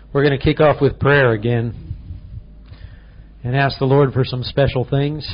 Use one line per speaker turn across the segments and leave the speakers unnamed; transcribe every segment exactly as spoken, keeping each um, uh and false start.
We're going to kick off with prayer again and ask the Lord for some special things.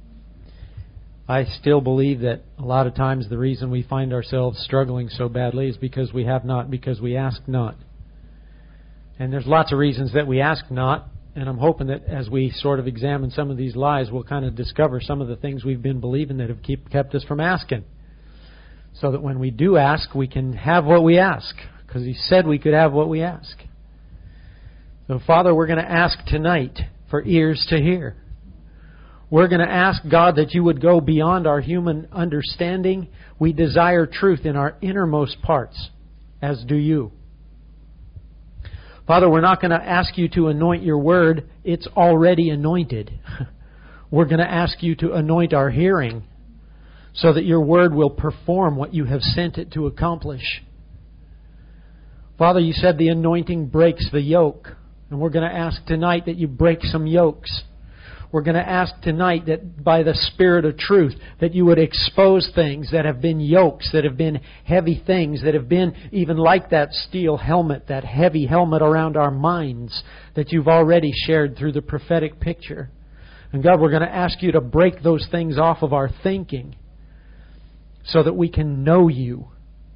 I still believe that a lot of times the reason we find ourselves struggling so badly is because we have not, because we ask not. And there's lots of reasons that we ask not, and I'm hoping that as we sort of examine some of these lies, we'll kind of discover some of the things we've been believing that have keep, kept us from asking. So that when we do ask, we can have what we ask, because He said we could have what we ask. So, Father, we're going to ask tonight for ears to hear. We're going to ask, God, that You would go beyond our human understanding. We desire truth in our innermost parts, as do You. Father, we're not going to ask You to anoint Your Word. It's already anointed. We're going to ask You to anoint our hearing so that Your Word will perform what You have sent it to accomplish. Father, You said the anointing breaks the yoke. And we're going to ask tonight that You break some yokes. We're going to ask tonight that by the Spirit of truth, that You would expose things that have been yokes, that have been heavy things, that have been even like that steel helmet, that heavy helmet around our minds that You've already shared through the prophetic picture. And God, we're going to ask You to break those things off of our thinking so that we can know You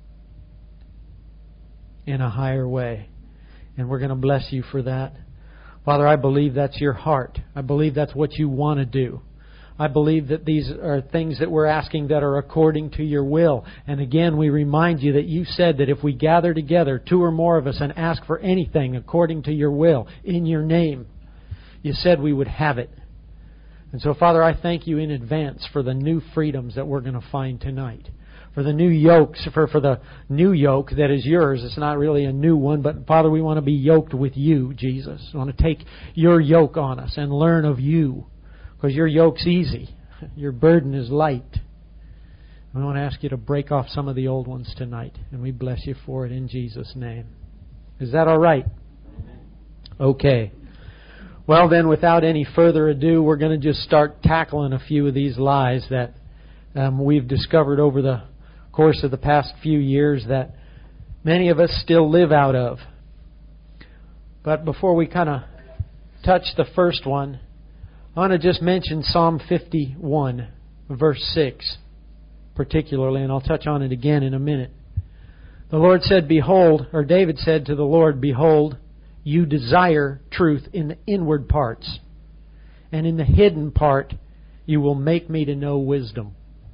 in a higher way. And we're going to bless You for that. Father, I believe that's Your heart. I believe that's what You want to do. I believe that these are things that we're asking that are according to Your will. And again, we remind You that You said that if we gather together, two or more of us, and ask for anything according to Your will, in Your name, You said we would have it. And so, Father, I thank You in advance for the new freedoms that we're going to find tonight. For the new yokes, for, for the new yoke that is Yours. It's not really a new one, but Father, we want to be yoked with You, Jesus. We want to take Your yoke on us and learn of You. Because Your yoke's easy. Your burden is light. We want to ask You to break off some of the old ones tonight. And we bless You for it in Jesus' name. Is that all right? Okay. Well then, without any further ado, we're going to just start tackling a few of these lies that um, we've discovered over the course of the past few years that many of us still live out of. But before we kind of touch the first one, I want to just mention Psalm fifty-one, verse six, particularly, and I'll touch on it again in a minute. The Lord said, behold, or David said to the Lord, behold, You desire truth in the inward parts, and in the hidden part You will make me to know wisdom.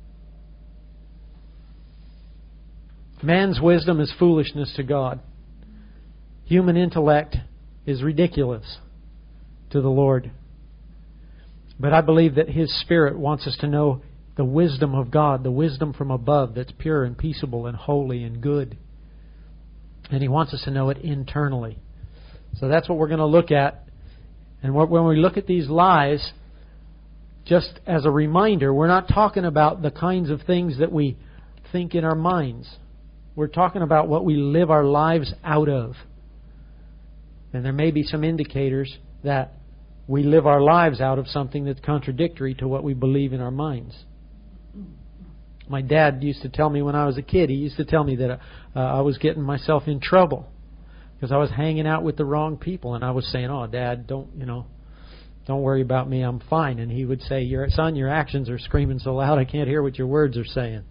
Man's wisdom is foolishness to God. Human intellect is ridiculous to the Lord. But I believe that His Spirit wants us to know the wisdom of God, the wisdom from above that's pure and peaceable and holy and good. And He wants us to know it internally. So that's what we're going to look at. And when we look at these lies, just as a reminder, we're not talking about the kinds of things that we think in our minds. We're talking about what we live our lives out of. And there may be some indicators that we live our lives out of something that's contradictory to what we believe in our minds. My dad used to tell me when I was a kid, he used to tell me that uh, I was getting myself in trouble because I was hanging out with the wrong people. And I was saying, oh, Dad, don't, you know, don't worry about me, I'm fine. And he would say, your son, your actions are screaming so loud I can't hear what your words are saying.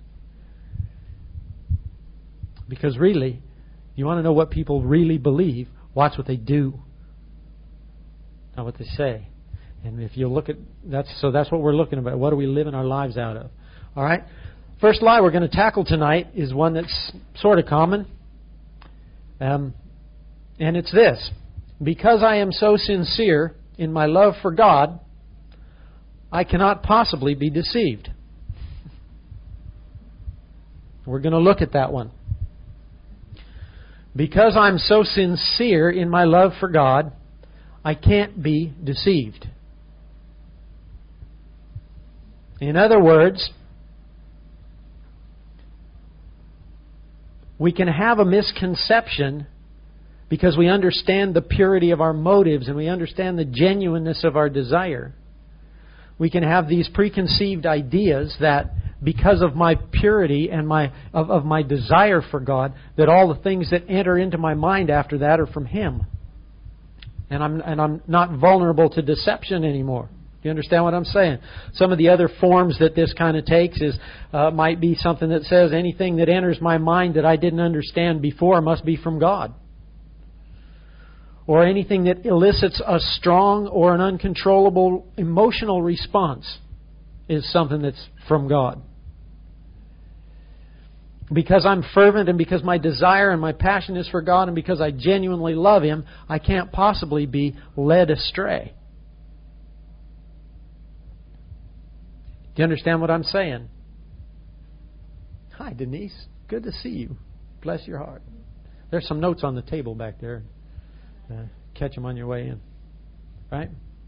Because really, you want to know what people really believe, watch what they do, not what they say. And if you look at that's so that's what we're looking at. What do we living our lives out of? All right. First lie we're going to tackle tonight is one that's sort of common, um, and it's this: because I am so sincere in my love for God, I cannot possibly be deceived. We're going to look at that one. Because I'm so sincere in my love for God, I can't be deceived. In other words, we can have a misconception because we understand the purity of our motives and we understand the genuineness of our desire. We can have these preconceived ideas that because of my purity and my of, of my desire for God, that all the things that enter into my mind after that are from Him. And I'm, and I'm not vulnerable to deception anymore. Do you understand what I'm saying? Some of the other forms that this kind of takes is uh, might be something that says anything that enters my mind that I didn't understand before must be from God. Or anything that elicits a strong or an uncontrollable emotional response is something that's from God. Because I'm fervent and because my desire and my passion is for God and because I genuinely love Him, I can't possibly be led astray. Do you understand what I'm saying? Hi, Denise. Good to see you. Bless your heart. There's some notes on the table back there. Uh, catch them on your way in. Right?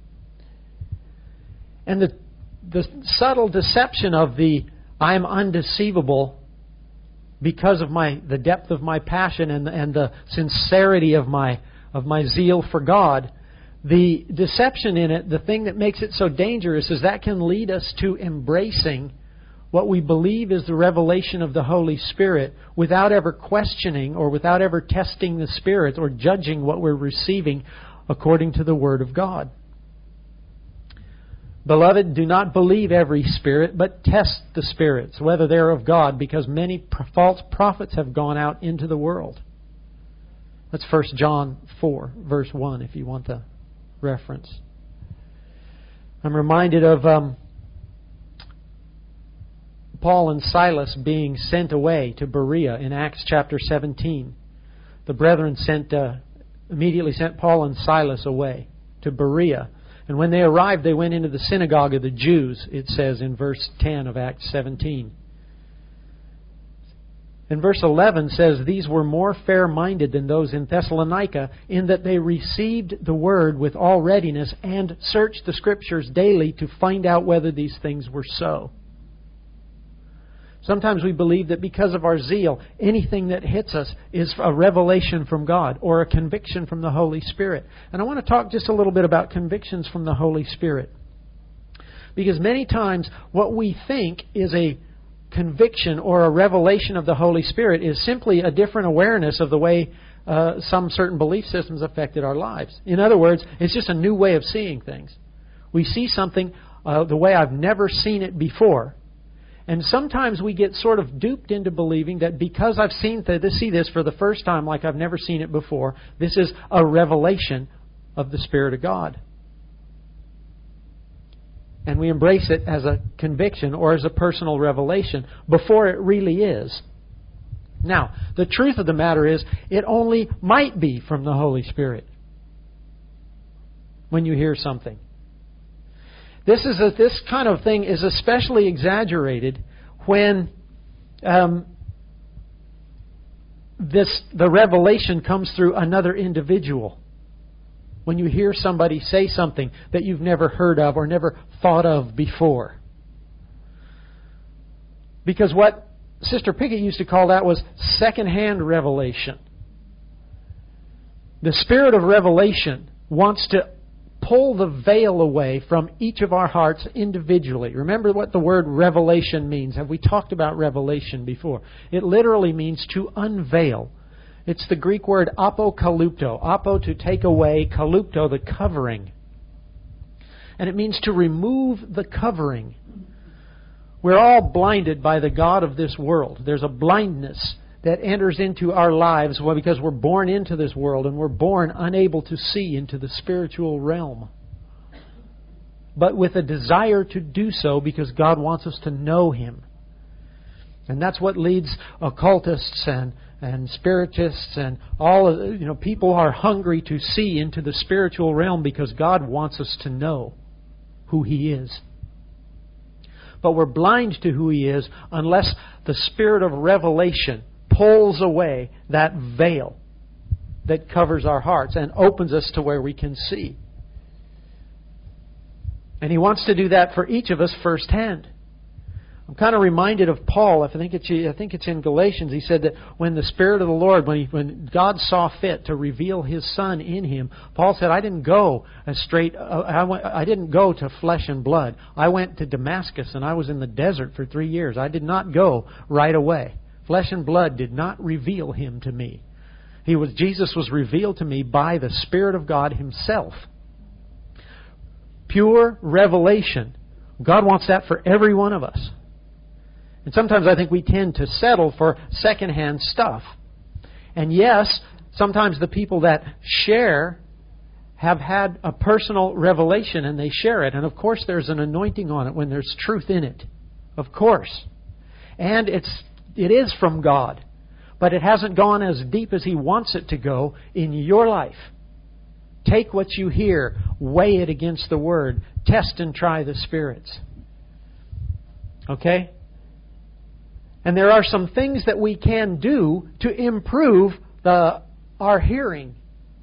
And the the subtle deception of the I'm undeceivable because of my the depth of my passion and and the sincerity of my of my zeal for God. The deception in it, the thing that makes it so dangerous, is that can lead us to embracing what we believe is the revelation of the Holy Spirit without ever questioning or without ever testing the Spirit or judging what we're receiving according to the Word of God. Beloved, do not believe every spirit, but test the spirits, whether they're of God, because many false prophets have gone out into the world. That's First John four, verse one, if you want the reference. I'm reminded of um, Paul and Silas being sent away to Berea in Acts chapter seventeen. The brethren sent uh, immediately sent Paul and Silas away to Berea. And when they arrived, they went into the synagogue of the Jews, it says in verse ten of Acts seventeen. And verse eleven says, these were more fair-minded than those in Thessalonica, in that they received the word with all readiness and searched the Scriptures daily to find out whether these things were so. Sometimes we believe that because of our zeal, anything that hits us is a revelation from God or a conviction from the Holy Spirit. And I want to talk just a little bit about convictions from the Holy Spirit. Because many times what we think is a conviction or a revelation of the Holy Spirit is simply a different awareness of the way uh, some certain belief systems affected our lives. In other words, it's just a new way of seeing things. We see something uh, the way I've never seen it before. And sometimes we get sort of duped into believing that because I've seen th- see this for the first time like I've never seen it before, this is a revelation of the Spirit of God. And we embrace it as a conviction or as a personal revelation before it really is. Now, the truth of the matter is, it only might be from the Holy Spirit when you hear something. This is a, this kind of thing is especially exaggerated when um, this the revelation comes through another individual. When you hear somebody say something that you've never heard of or never thought of before. Because what Sister Pickett used to call that was second-hand revelation. The Spirit of revelation wants to pull the veil away from each of our hearts individually. Remember what the word revelation means. Have we talked about revelation before? It literally means to unveil. It's the Greek word apokalypto. Apo, to take away, kalypto, the covering. And it means to remove the covering. We're all blinded by the God of this world. There's a blindness that enters into our lives well, because we're born into this world and we're born unable to see into the spiritual realm. But with a desire to do so because God wants us to know Him. And that's what leads occultists and, and spiritists and all of, you know, people are hungry to see into the spiritual realm because God wants us to know who He is. But we're blind to who He is unless the Spirit of revelation pulls away that veil that covers our hearts and opens us to where we can see. And He wants to do that for each of us firsthand. I'm kind of reminded of Paul. I think it's I think it's in Galatians. He said that when the Spirit of the Lord, when he, when God saw fit to reveal His Son in him, Paul said, "I didn't go as straight. Uh, I, went, I didn't go to flesh and blood. I went to Damascus, and I was in the desert for three years. I did not go right away. Flesh and blood did not reveal Him to me." He was Jesus was revealed to me by the Spirit of God Himself. Pure revelation. God wants that for every one of us. And sometimes I think we tend to settle for secondhand stuff. And yes, sometimes the people that share have had a personal revelation and they share it. And of course there's an anointing on it when there's truth in it. Of course. And it's it is from God. But it hasn't gone as deep as He wants it to go in your life. Take what you hear, weigh it against the Word, test and try the spirits. Okay? And there are some things that we can do to improve the our hearing.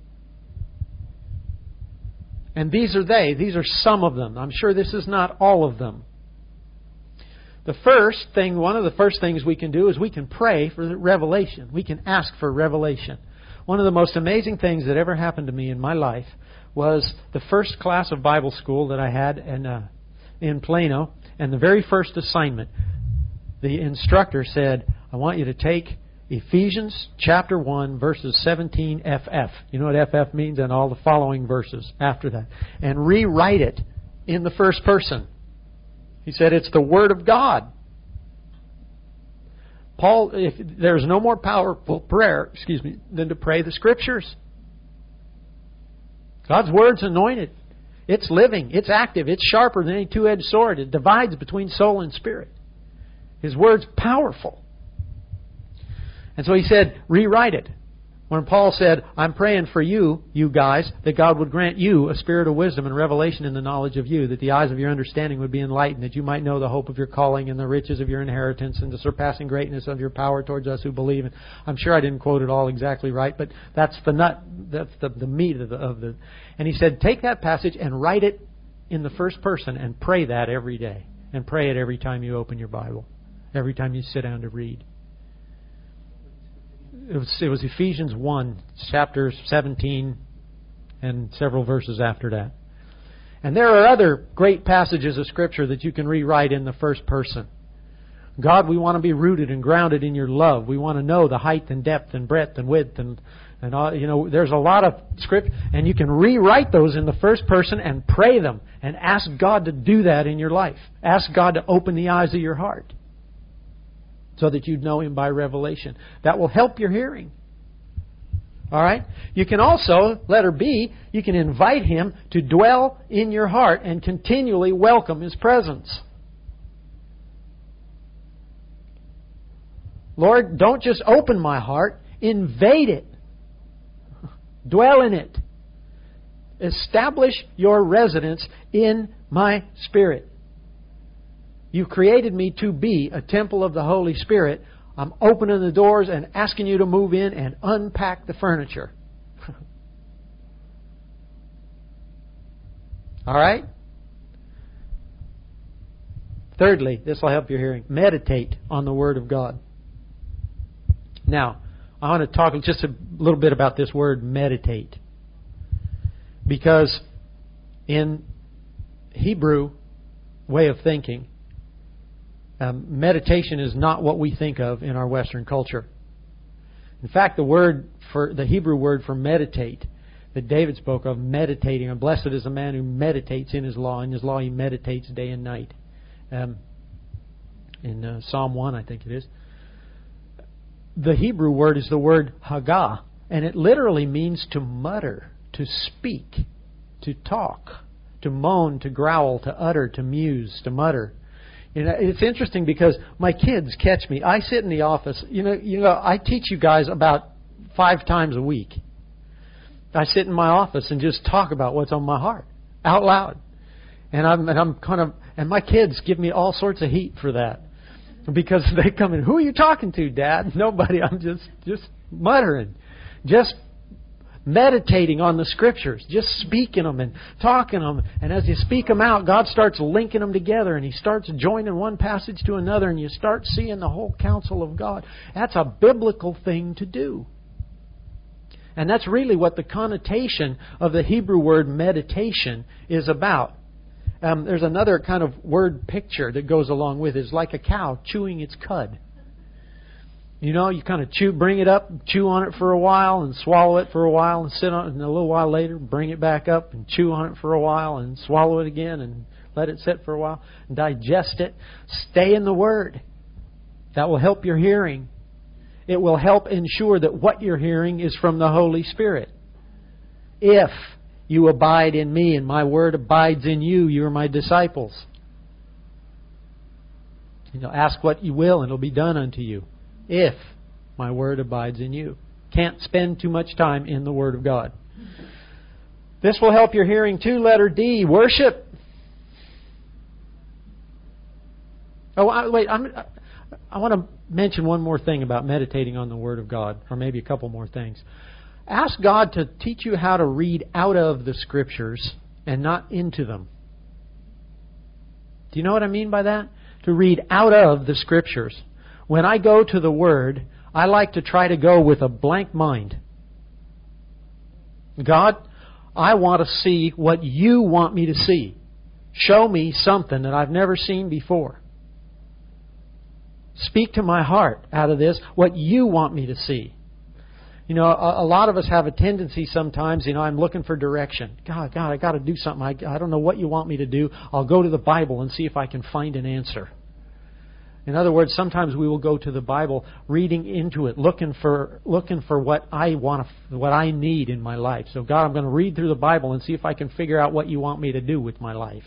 And these are they. These are some of them. I'm sure this is not all of them. The first thing, one of the first things we can do is we can pray for revelation. We can ask for revelation. One of the most amazing things that ever happened to me in my life was the first class of Bible school that I had in, uh, in Plano. And the very first assignment, the instructor said, I want you to take Ephesians chapter one, verses seventeen F F. You know what F F means? And all the following verses after that. And rewrite it in the first person. He said it's the Word of God. Paul, if there's no more powerful prayer, excuse me, than to pray the Scriptures. God's Word's anointed. It's living. It's active. It's sharper than any two-edged sword. It divides between soul and spirit. His Word's powerful. And so he said, rewrite it. When Paul said, I'm praying for you, you guys, that God would grant you a spirit of wisdom and revelation in the knowledge of you, that the eyes of your understanding would be enlightened, that you might know the hope of your calling and the riches of your inheritance and the surpassing greatness of your power towards us who believe. And I'm sure I didn't quote it all exactly right, but that's the nut, that's the, the meat of the, of the... And he said, take that passage and write it in the first person and pray that every day. And pray it every time you open your Bible, every time you sit down to read. It was, it was Ephesians one, chapter seventeen, and several verses after that. And there are other great passages of Scripture that you can rewrite in the first person. God, we want to be rooted and grounded in your love. We want to know the height and depth and breadth and width and, and all, you know, there's a lot of script, and you can rewrite those in the first person and pray them and ask God to do that in your life. Ask God to open the eyes of your heart, so that you'd know Him by revelation. That will help your hearing. All right? You can also, letter B, you can invite Him to dwell in your heart and continually welcome His presence. Lord, don't just open my heart, invade it. Dwell in it. Establish your residence in my spirit. You've created me to be a temple of the Holy Spirit. I'm opening the doors and asking you to move in and unpack the furniture. All right? Thirdly, this will help your hearing. Meditate on the Word of God. Now, I want to talk just a little bit about this word meditate. Because in Hebrew way of thinking, Um, meditation is not what we think of in our Western culture. In fact, the word for the Hebrew word for meditate that David spoke of, meditating, and blessed is the man who meditates in his law. In his law, he meditates day and night. Um, in uh, Psalm one, I think it is. The Hebrew word is the word hagah, and it literally means to mutter, to speak, to talk, to moan, to growl, to utter, to muse, to mutter. You know, it's interesting because my kids catch me. I sit in the office. You know, you know, I teach you guys about five times a week. I sit in my office and just talk about what's on my heart out loud, and I'm and I'm kind of and my kids give me all sorts of heat for that because they come in. Who are you talking to, Dad? Nobody. I'm just just muttering, just meditating on the Scriptures, just speaking them and talking them. And as you speak them out, God starts linking them together, and He starts joining one passage to another, and you start seeing the whole counsel of God. That's a biblical thing to do. And that's really what the connotation of the Hebrew word meditation is about. Um, there's another kind of word picture that goes along with it. It's like a cow chewing its cud. You know, you kind of chew, bring it up, chew on it for a while, and swallow it for a while, and sit on it, and a little while later, bring it back up and chew on it for a while, and swallow it again, and let it sit for a while, and digest it. Stay in the Word. That will help your hearing. It will help ensure that what you're hearing is from the Holy Spirit. If you abide in me and my Word abides in you, you are my disciples. You know, ask what you will, and it'll be done unto you. If my Word abides in you. Can't spend too much time in the Word of God. This will help your hearing too. Letter D, worship. Oh, I, wait, I'm, I want to mention one more thing about meditating on the Word of God, or maybe a couple more things. Ask God to teach you how to read out of the Scriptures and not into them. Do you know what I mean by that? To read out of the Scriptures. When I go to the Word, I like to try to go with a blank mind. God, I want to see what you want me to see. Show me something that I've never seen before. Speak to my heart out of this, what you want me to see. You know, a, a lot of us have a tendency sometimes, you know, I'm looking for direction. God, God, I got to do something. I, I don't know what you want me to do. I'll go to the Bible and see if I can find an answer. In other words, sometimes we will go to the Bible, reading into it, looking for looking for what I want, to, what I need in my life. So, God, I'm going to read through the Bible and see if I can figure out what you want me to do with my life.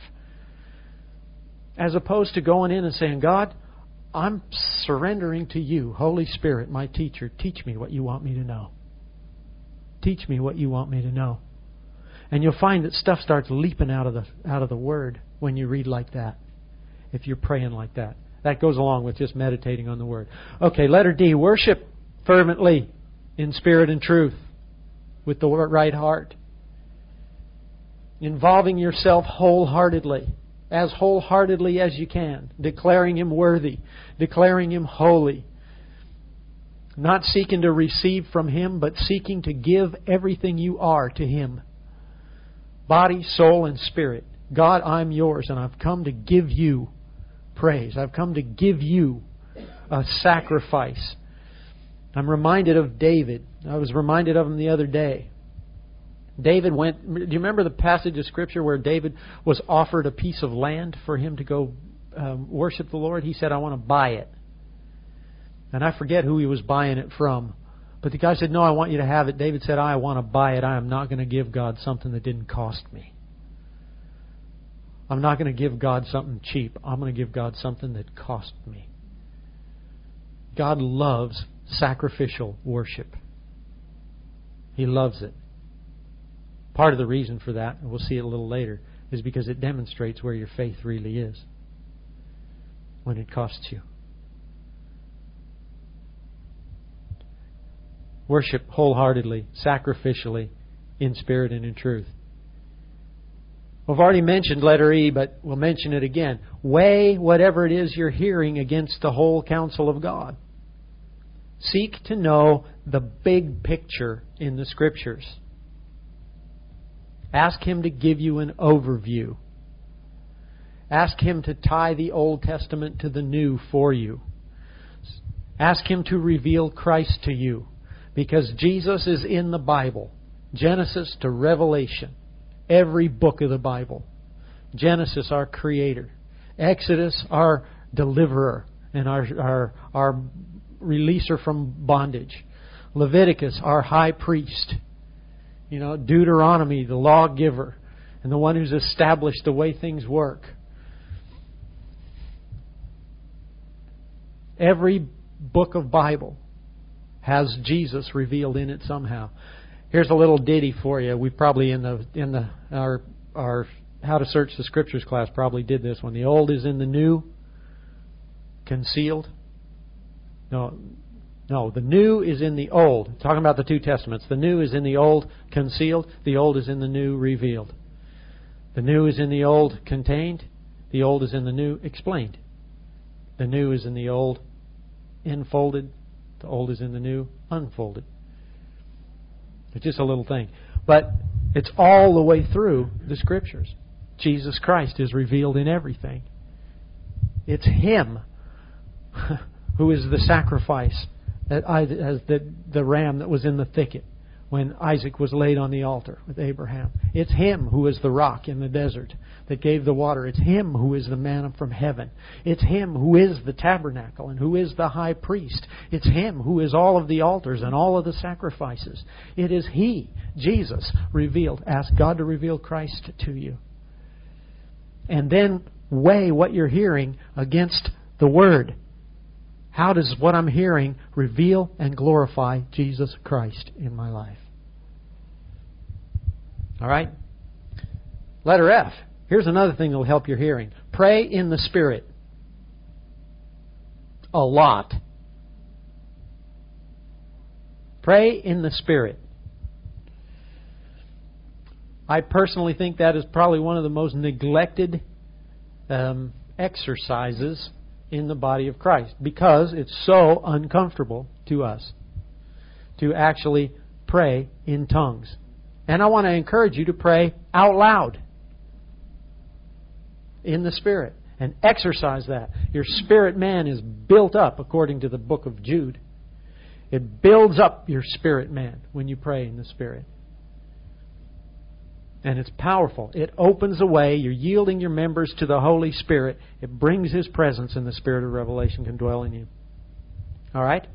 As opposed to going in and saying, God, I'm surrendering to you, Holy Spirit, my teacher. Teach me what you want me to know. Teach me what you want me to know. And you'll find that stuff starts leaping out of the out of the Word when you read like that. If you're praying like that. That goes along with just meditating on the Word. Okay, letter D. Worship fervently in spirit and truth with the right heart. Involving yourself wholeheartedly. As wholeheartedly as you can. Declaring Him worthy. Declaring Him holy. Not seeking to receive from Him, but seeking to give everything you are to Him. Body, soul, and spirit. God, I'm yours, and I've come to give you praise. I've come to give you a sacrifice. I'm reminded of David. I was reminded of him the other day. David went... Do you remember the passage of Scripture where David was offered a piece of land for him to go um, worship the Lord? He said, I want to buy it. And I forget who he was buying it from. But the guy said, no, I want you to have it. David said, I want to buy it. I am not going to give God something that didn't cost me. I'm not going to give God something cheap. I'm going to give God something that cost me. God loves sacrificial worship. He loves it. Part of the reason for that, and we'll see it a little later, is because it demonstrates where your faith really is when it costs you. Worship wholeheartedly, sacrificially, in spirit and in truth. We've already mentioned letter E, but we'll mention it again. Weigh whatever it is you're hearing against the whole counsel of God. Seek to know the big picture in the Scriptures. Ask Him to give you an overview. Ask Him to tie the Old Testament to the New for you. Ask Him to reveal Christ to you. Because Jesus is in the Bible. Genesis to Revelation. Every book of the Bible. Genesis, our Creator. Exodus, our Deliverer and our, our, our releaser from bondage. Leviticus, our High Priest. You know, Deuteronomy, the lawgiver and the one who's established the way things work. Every book of Bible has Jesus revealed in it somehow. Here's a little ditty for you. We probably in the in the our our How to Search the Scriptures class probably did this one. The old is in the new, concealed. No, no, the new is in the old. Talking about the two testaments. The new is in the old, concealed. The old is in the new, revealed. The new is in the old, contained. The old is in the new, explained. The new is in the old, enfolded. The old is in the new, unfolded. It's just a little thing. But it's all the way through the Scriptures. Jesus Christ is revealed in everything. It's Him who is the sacrifice as the, the ram that was in the thicket when Isaac was laid on the altar with Abraham. It's Him who is the rock in the desert that gave the water. It's Him who is the manna from heaven. It's Him who is the tabernacle and who is the high priest. It's Him who is all of the altars and all of the sacrifices. It is He, Jesus, revealed. Ask God to reveal Christ to you. And then weigh what you're hearing against the Word. How does what I'm hearing reveal and glorify Jesus Christ in my life? All right? Letter F. Here's another thing that will help your hearing. Pray in the Spirit. A lot. Pray in the Spirit. I personally think that is probably one of the most neglected um, exercises in the body of Christ, because it's so uncomfortable to us to actually pray in tongues. And I want to encourage you to pray out loud in the Spirit and exercise that. Your spirit man is built up according to the book of Jude. It builds up your spirit man when you pray in the Spirit. And it's powerful. It opens a way. You're yielding your members to the Holy Spirit. It brings His presence, and the Spirit of revelation can dwell in you. All right?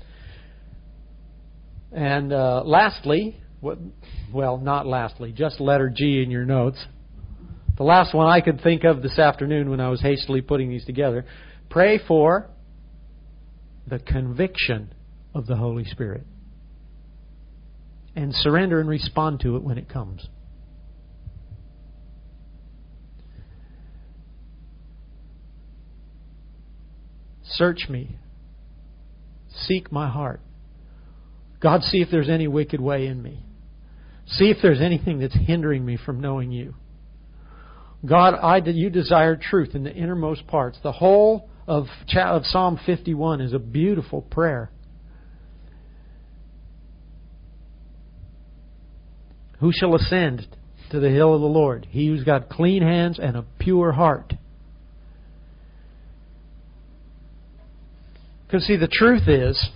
And uh, lastly, what, well, not lastly, just letter G in your notes. The last one I could think of this afternoon when I was hastily putting these together. Pray for the conviction of the Holy Spirit. And surrender and respond to it when it comes. Search me. Seek my heart. God, see if there's any wicked way in me. See if there's anything that's hindering me from knowing You. God, I You desire truth in the innermost parts. The whole of, of Psalm fifty-one is a beautiful prayer. Who shall ascend to the hill of the Lord? He who's got clean hands and a pure heart. Because see, the truth is,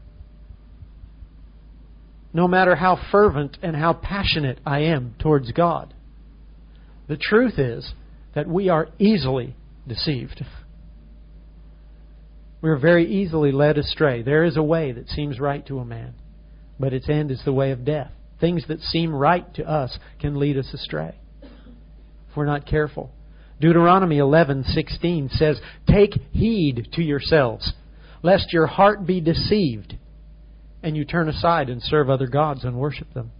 no matter how fervent and how passionate I am towards God, the truth is that we are easily deceived. We are very easily led astray. There is a way that seems right to a man, but its end is the way of death. Things that seem right to us can lead us astray if we're not careful. Deuteronomy eleven sixteen says, "Take heed to yourselves, lest your heart be deceived, and you turn aside and serve other gods and worship them."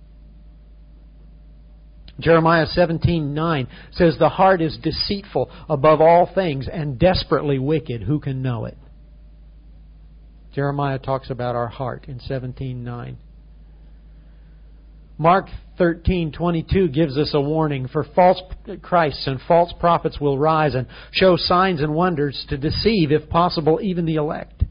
Jeremiah seventeen nine says, "The heart is deceitful above all things and desperately wicked. Who can know it?" Jeremiah talks about our heart in seventeen nine. Mark thirteen twenty-two gives us a warning. "For false Christs and false prophets will rise and show signs and wonders to deceive, if possible, even the elect."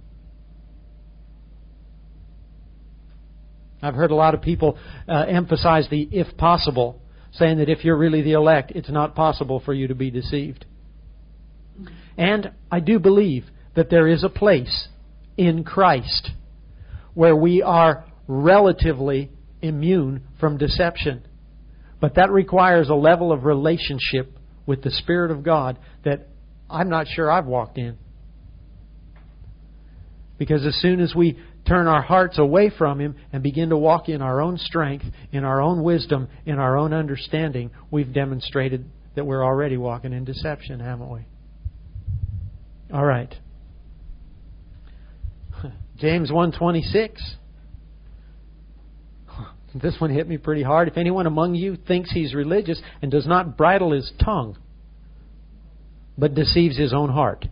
I've heard a lot of people uh, emphasize the "if possible," saying that if you're really the elect, it's not possible for you to be deceived. And I do believe that there is a place in Christ where we are relatively immune from deception. But that requires a level of relationship with the Spirit of God that I'm not sure I've walked in. Because as soon as we turn our hearts away from Him and begin to walk in our own strength, in our own wisdom, in our own understanding, we've demonstrated that we're already walking in deception, haven't we? All right. James one twenty-six. This one hit me pretty hard. "If anyone among you thinks he's religious and does not bridle his tongue, but deceives his own heart,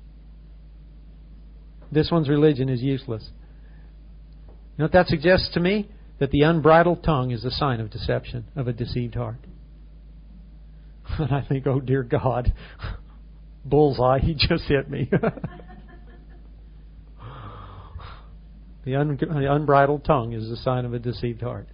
this one's religion is useless." You know what that suggests to me? That the unbridled tongue is a sign of deception, of a deceived heart. And I think, oh dear God, bullseye, he just hit me. The, un- the unbridled tongue is a sign of a deceived heart.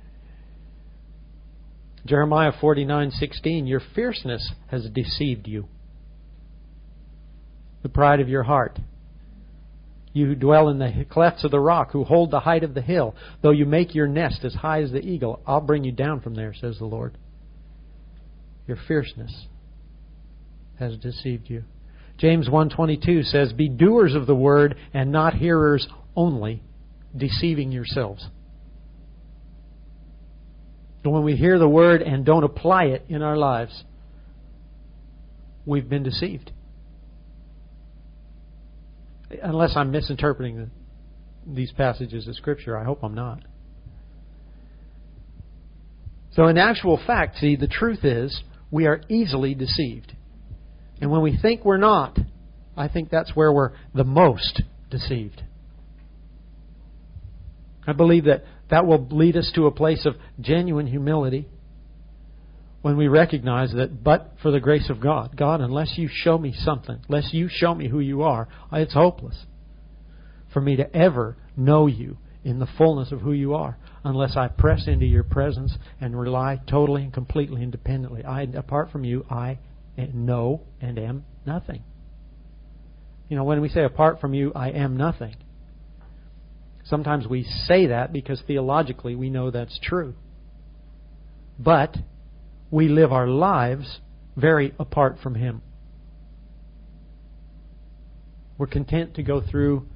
Jeremiah forty-nine sixteen, "Your fierceness has deceived you, the pride of your heart. You who dwell in the clefts of the rock, who hold the height of the hill. Though you make your nest as high as the eagle, I'll bring you down from there, says the Lord. Your fierceness has deceived you. James one twenty-two says, be doers of the word and not hearers only, deceiving yourselves. And when we hear the word and don't apply it in our lives, we've been deceived. Unless I'm misinterpreting the, these passages of Scripture. I hope I'm not. So in actual fact, see, the truth is, we are easily deceived. And when we think we're not, I think that's where we're the most deceived. I believe that that will lead us to a place of genuine humility when we recognize that but for the grace of God, God, unless you show me something, unless you show me who you are, it's hopeless for me to ever know you in the fullness of who you are, unless I press into your presence and rely totally and completely independently. I, apart from you, I know and am nothing. You know, when we say apart from you, I am nothing, sometimes we say that because theologically we know that's true. But we live our lives very apart from Him. We're content to go through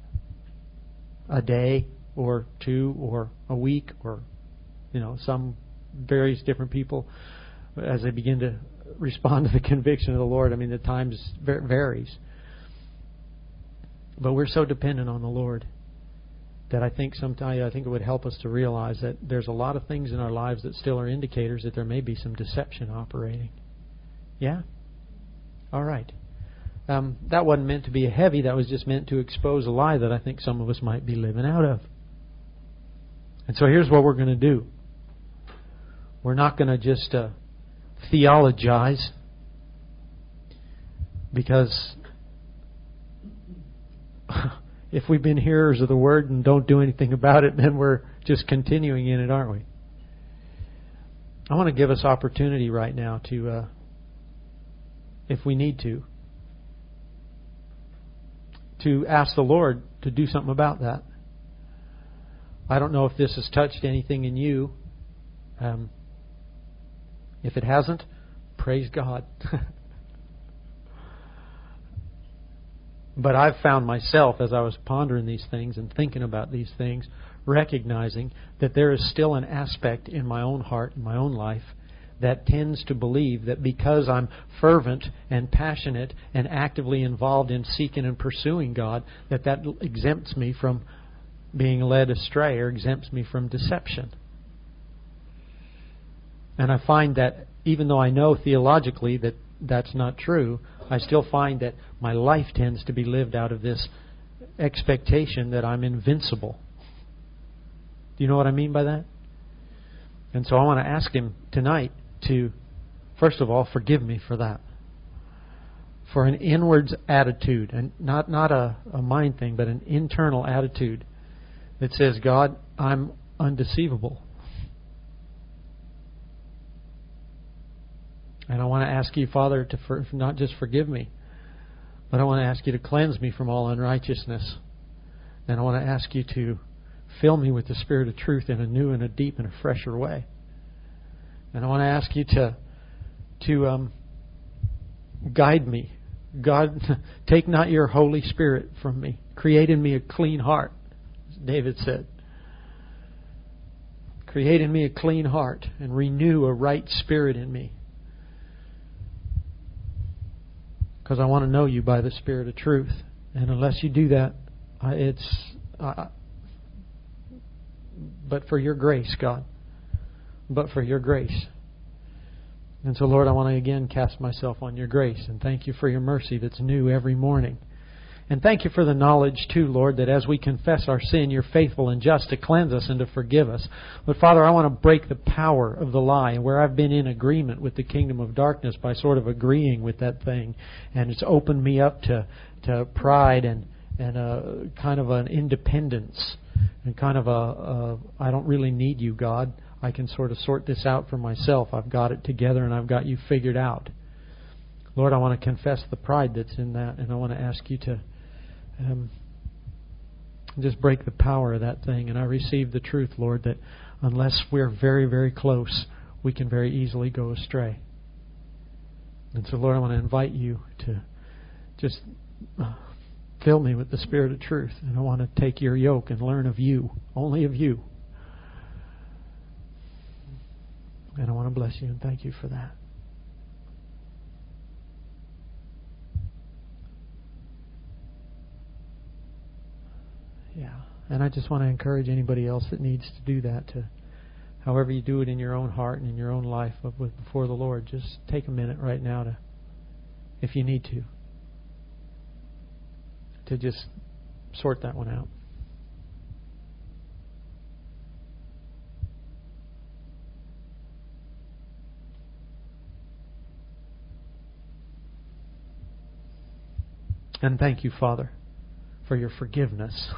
a day or two or a week or, you know, some various different people as they begin to respond to the conviction of the Lord. I mean, the times varies. But we're so dependent on the Lord that I think sometimes I think it would help us to realize that there's a lot of things in our lives that still are indicators that there may be some deception operating. Yeah? All right. Um, that wasn't meant to be a heavy. That was just meant to expose a lie that I think some of us might be living out of. And so here's what we're going to do. We're not going to just uh, theologize, because if we've been hearers of the Word and don't do anything about it, then we're just continuing in it, aren't we? I want to give us opportunity right now to, uh, if we need to, to ask the Lord to do something about that. I don't know if this has touched anything in you. Um, if it hasn't, praise God. But I've found myself, as I was pondering these things and thinking about these things, recognizing that there is still an aspect in my own heart, in my own life, that tends to believe that because I'm fervent and passionate and actively involved in seeking and pursuing God, that that exempts me from being led astray or exempts me from deception. And I find that even though I know theologically that that's not true, I still find that my life tends to be lived out of this expectation that I'm invincible. Do you know what I mean by that? And so I want to ask Him tonight to, first of all, forgive me for that. For an inwards attitude, and not, not a, a mind thing, but an internal attitude that says, God, I'm undeceivable. And I want to ask you, Father, to for, not just forgive me, but I want to ask you to cleanse me from all unrighteousness. And I want to ask you to fill me with the Spirit of truth in a new and a deep and a fresher way. And I want to ask you to to um, guide me. God, take not your Holy Spirit from me. Create in me a clean heart, as David said. Create in me a clean heart and renew a right spirit in me. Because I want to know you by the Spirit of truth. And unless you do that, it's... Uh, but for your grace, God. But for your grace. And so, Lord, I want to again cast myself on your grace. And thank you for your mercy that's new every morning. And thank you for the knowledge, too, Lord, that as we confess our sin, you're faithful and just to cleanse us and to forgive us. But, Father, I want to break the power of the lie, and where I've been in agreement with the kingdom of darkness by sort of agreeing with that thing. And it's opened me up to, to pride and, and a kind of an independence and kind of a, a, I don't really need you, God. I can sort of sort this out for myself. I've got it together and I've got you figured out. Lord, I want to confess the pride that's in that, and I want to ask you to Um, Just break the power of that thing. And I receive the truth, Lord, that unless we're very, very close, we can very easily go astray. And so, Lord, I want to invite you to just uh, fill me with the Spirit of truth. And I want to take your yoke and learn of you, only of you. And I want to bless you and thank you for that. Yeah. And I just want to encourage anybody else that needs to do that to, however you do it in your own heart and in your own life before the Lord, just take a minute right now to, if you need to, to just sort that one out. And thank you, Father, for your forgiveness.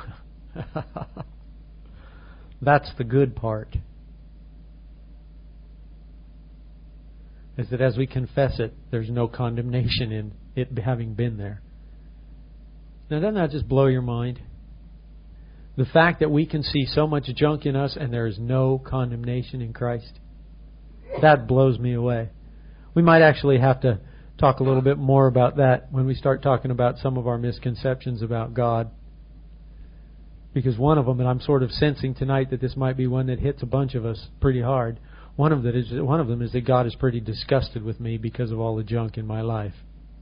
That's the good part. Is that as we confess it, there's no condemnation in it having been there. Now, doesn't that just blow your mind? The fact that we can see so much junk in us and there is no condemnation in Christ. That blows me away. We might actually have to talk a little bit more about that when we start talking about some of our misconceptions about God. Because one of them, and I'm sort of sensing tonight that this might be one that hits a bunch of us pretty hard. One of that is one of them is that God is pretty disgusted with me because of all the junk in my life.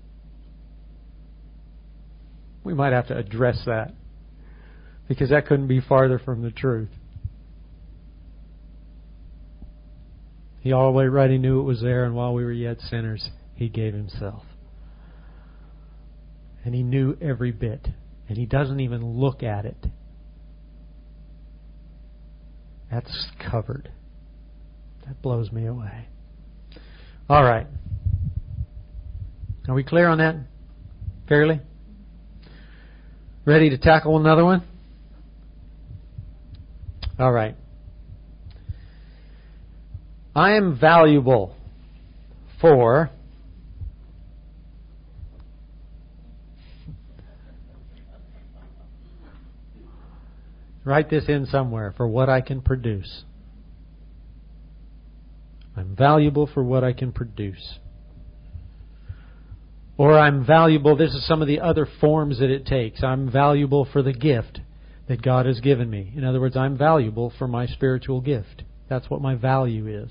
We might have to address that, because that couldn't be farther from the truth. He already knew it was there, and while we were yet sinners, He gave Himself. And He knew every bit, and He doesn't even look at it. That's covered. That blows me away. All right. Are we clear on that? Fairly? Ready to tackle another one? All right. I am valuable for write this in somewhere, for what I can produce. I'm valuable for what I can produce. Or I'm valuable, this is some of the other forms that it takes. I'm valuable for the gift that God has given me. In other words, I'm valuable for my spiritual gift. That's what my value is.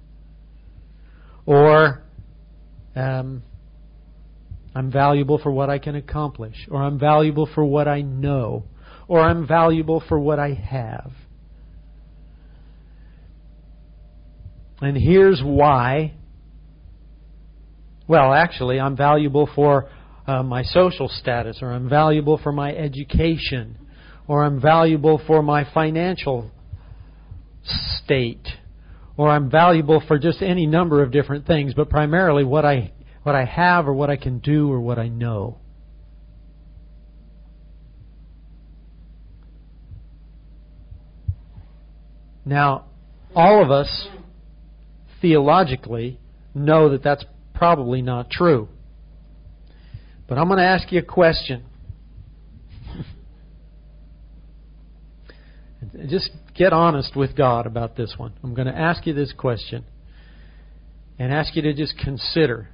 Or um, I'm valuable for what I can accomplish. Or I'm valuable for what I know. Or I'm valuable for what I have. And here's why. Well, actually, I'm valuable for uh, my social status, or I'm valuable for my education, or I'm valuable for my financial state, or I'm valuable for just any number of different things, but primarily what I what I have or what I can do or what I know. Now, all of us theologically know that that's probably not true. But I'm going to ask you a question. Just get honest with God about this one. I'm going to ask you this question and ask you to just consider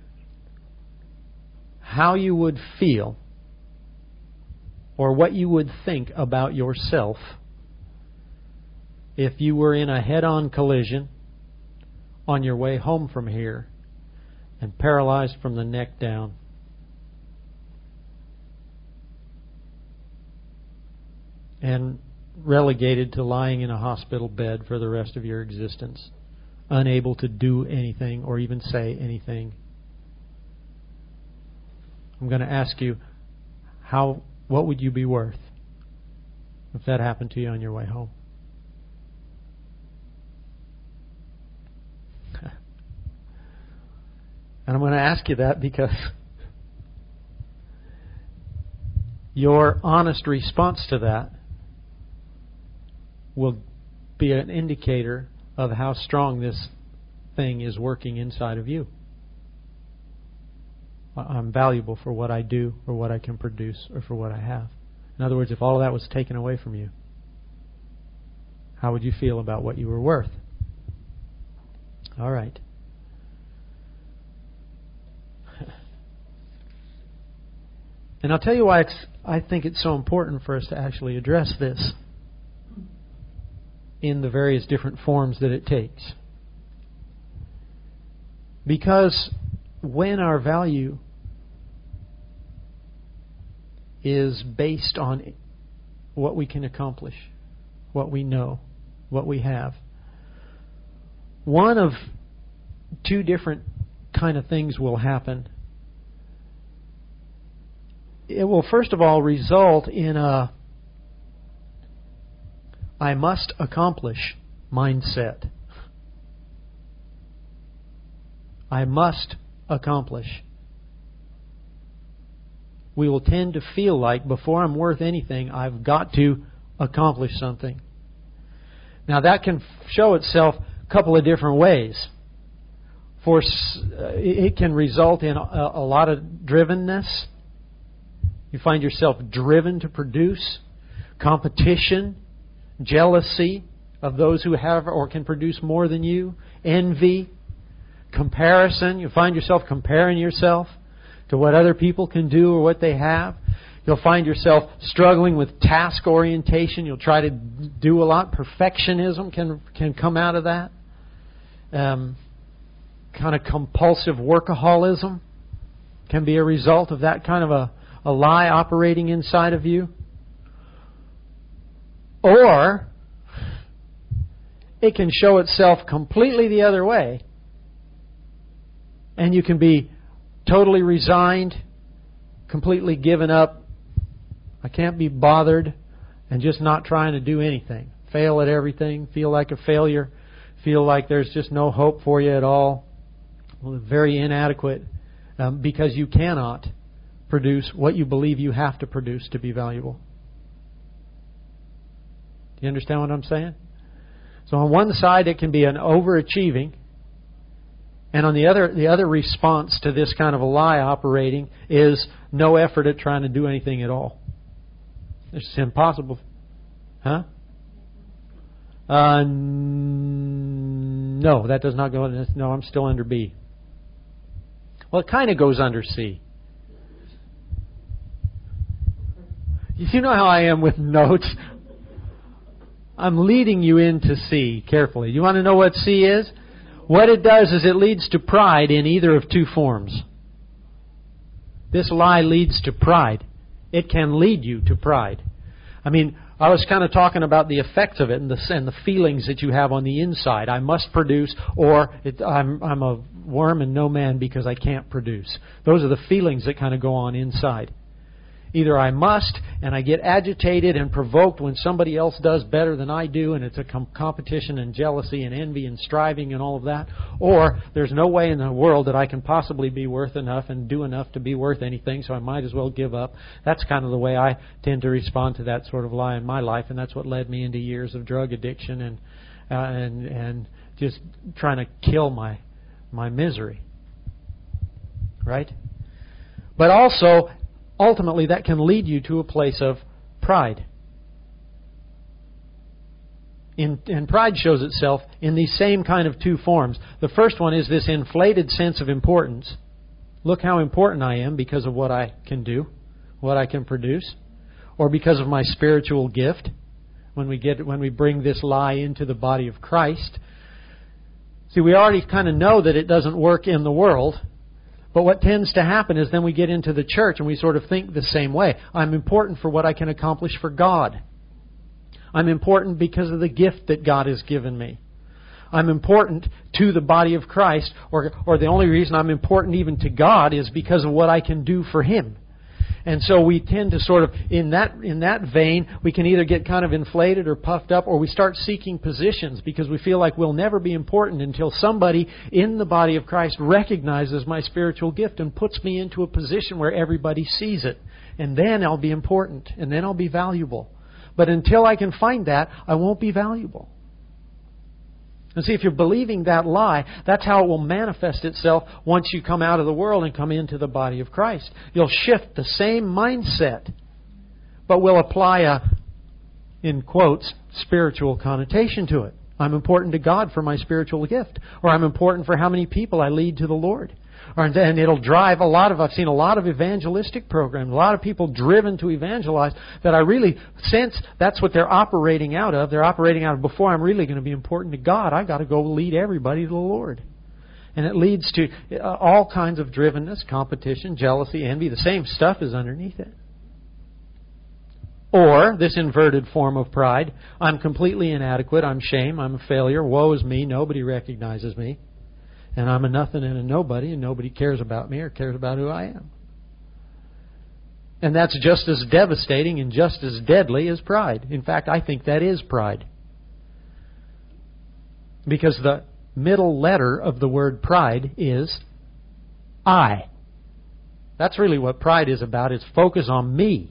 how you would feel or what you would think about yourself if you were in a head-on collision on your way home from here and paralyzed from the neck down. And relegated to lying in a hospital bed for the rest of your existence, unable to do anything or even say anything. I'm going to ask you, how, what would you be worth if that happened to you on your way home? And I'm going to ask you that because your honest response to that will be an indicator of how strong this thing is working inside of you. I'm valuable for what I do or what I can produce or for what I have. In other words, if all of that was taken away from you, how would you feel about what you were worth? All right. And I'll tell you why it's, I think it's so important for us to actually address this in the various different forms that it takes. Because when our value is based on what we can accomplish, what we know, what we have, one of two different kind of things will happen. It will first of all result in a I must accomplish mindset. I must accomplish. We will tend to feel like before I'm worth anything, I've got to accomplish something. Now that can show itself a couple of different ways. For it can result in a, a lot of drivenness. You find yourself driven to produce, competition, jealousy of those who have or can produce more than you, envy, comparison. You find yourself comparing yourself to what other people can do or what they have. You'll find yourself struggling with task orientation. You'll try to do a lot. Perfectionism can can come out of that. Um, kind of compulsive workaholism can be a result of that kind of a, a lie operating inside of you. Or it can show itself completely the other way. And you can be totally resigned, completely given up. I can't be bothered, and just not trying to do anything. Fail at everything, feel like a failure, feel like there's just no hope for you at all. Well, very inadequate um, because you cannot produce what you believe you have to produce to be valuable. Do you understand what I'm saying? So on one side it can be an overachieving, and on the other, the other response to this kind of a lie operating is no effort at trying to do anything at all. It's impossible. Huh? Uh, no, that does not go in. No, I'm still under B. Well, it kind of goes under C. You know how I am with notes. I'm leading you into C carefully. You want to know what C is? What it does is it leads to pride in either of two forms. This lie leads to pride. It can lead you to pride. I mean, I was kind of talking about the effects of it and the, and the feelings that you have on the inside. I must produce, or it, I'm, I'm a worm and no man because I can't produce. Those are the feelings that kind of go on inside. Either I must, and I get agitated and provoked when somebody else does better than I do, and it's a com- competition and jealousy and envy and striving and all of that. Or there's no way in the world that I can possibly be worth enough and do enough to be worth anything, so I might as well give up. That's kind of the way I tend to respond to that sort of lie in my life, and that's what led me into years of drug addiction and uh, and and just trying to kill my my misery. Right? But also, ultimately, that can lead you to a place of pride. In, and pride shows itself in these same kind of two forms. The first one is this inflated sense of importance. Look how important I am because of what I can do, what I can produce, or because of my spiritual gift. When we get when we bring this lie into the body of Christ. See, we already kind of know that it doesn't work in the world. But what tends to happen is then we get into the church and we sort of think the same way. I'm important for what I can accomplish for God. I'm important because of the gift that God has given me. I'm important to the body of Christ, or, or the only reason I'm important even to God is because of what I can do for Him. And so we tend to sort of, in that in that vein, we can either get kind of inflated or puffed up, or we start seeking positions because we feel like we'll never be important until somebody in the body of Christ recognizes my spiritual gift and puts me into a position where everybody sees it. And then I'll be important, and then I'll be valuable. But until I can find that, I won't be valuable. And see, if you're believing that lie, that's how it will manifest itself once you come out of the world and come into the body of Christ. You'll shift the same mindset, but we'll apply a, in quotes, spiritual connotation to it. I'm important to God for my spiritual gift. Or I'm important for how many people I lead to the Lord. Or, and it'll drive a lot of, I've seen a lot of evangelistic programs, a lot of people driven to evangelize that I really sense that's what they're operating out of. They're operating out of, before I'm really going to be important to God, I've got to go lead everybody to the Lord. And it leads to uh, all kinds of drivenness, competition, jealousy, envy. The same stuff is underneath it. Or this inverted form of pride. I'm completely inadequate. I'm shame. I'm a failure. Woe is me. Nobody recognizes me. And I'm a nothing and a nobody, and nobody cares about me or cares about who I am. And that's just as devastating and just as deadly as pride. In fact, I think that is pride. Because the middle letter of the word pride is I. That's really what pride is about. It's focus on me.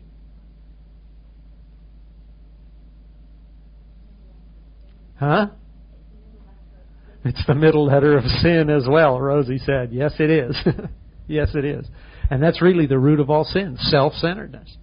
Huh? It's the middle letter of sin as well, Rosie said. Yes, it is. Yes, it is. And that's really the root of all sin, self-centeredness.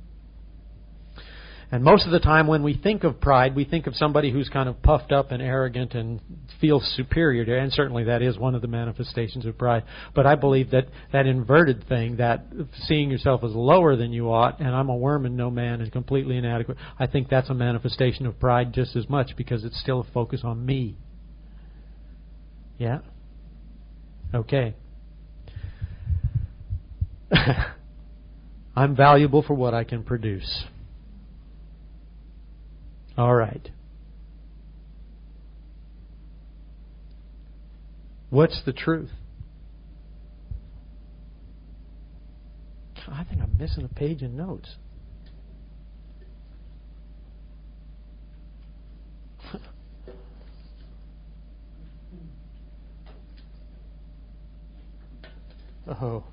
And most of the time when we think of pride, we think of somebody who's kind of puffed up and arrogant and feels superior to, and certainly that is one of the manifestations of pride. But I believe that that inverted thing, that seeing yourself as lower than you ought, and I'm a worm and no man and completely inadequate, I think that's a manifestation of pride just as much because it's still a focus on me. Yeah? Okay. I'm valuable for what I can produce. All right. What's the truth? I think I'm missing a page in notes. Oh.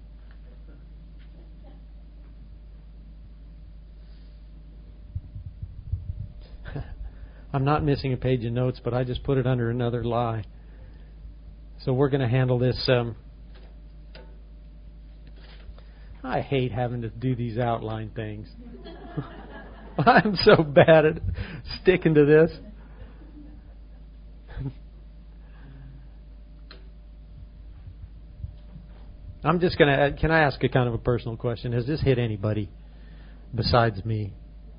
I'm not missing a page of notes, but I just put it under another lie. So we're going to handle this. Um, I hate having to do these outline things. I'm so bad at sticking to this. I'm just going to, can I ask a kind of a personal question? Has this hit anybody besides me?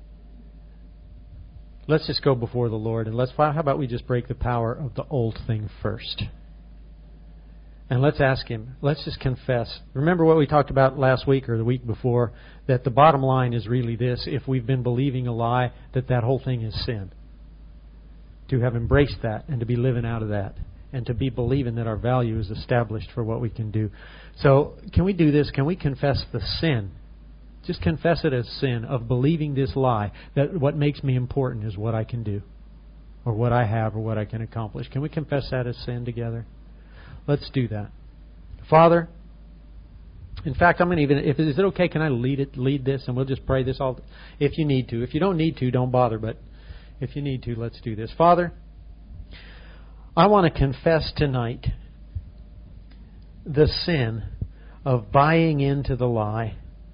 Let's just go before the Lord and let's, how about we just break the power of the old thing first? And let's ask Him, let's just confess. Remember what we talked about last week or the week before, that the bottom line is really this: if we've been believing a lie, that that whole thing is sin. To have embraced that and to be living out of that and to be believing that our value is established for what we can do. So can we do this? Can we confess the sin? Just confess it as sin of believing this lie, that what makes me important is what I can do or what I have or what I can accomplish. Can we confess that as sin together? Let's do that. Father, in fact, I'm going to even, if is it okay, can I lead it, lead this, and we'll just pray this all, if you need to. If you don't need to, don't bother, but if you need to, let's do this. Father, I want to confess tonight the sin of buying into the lie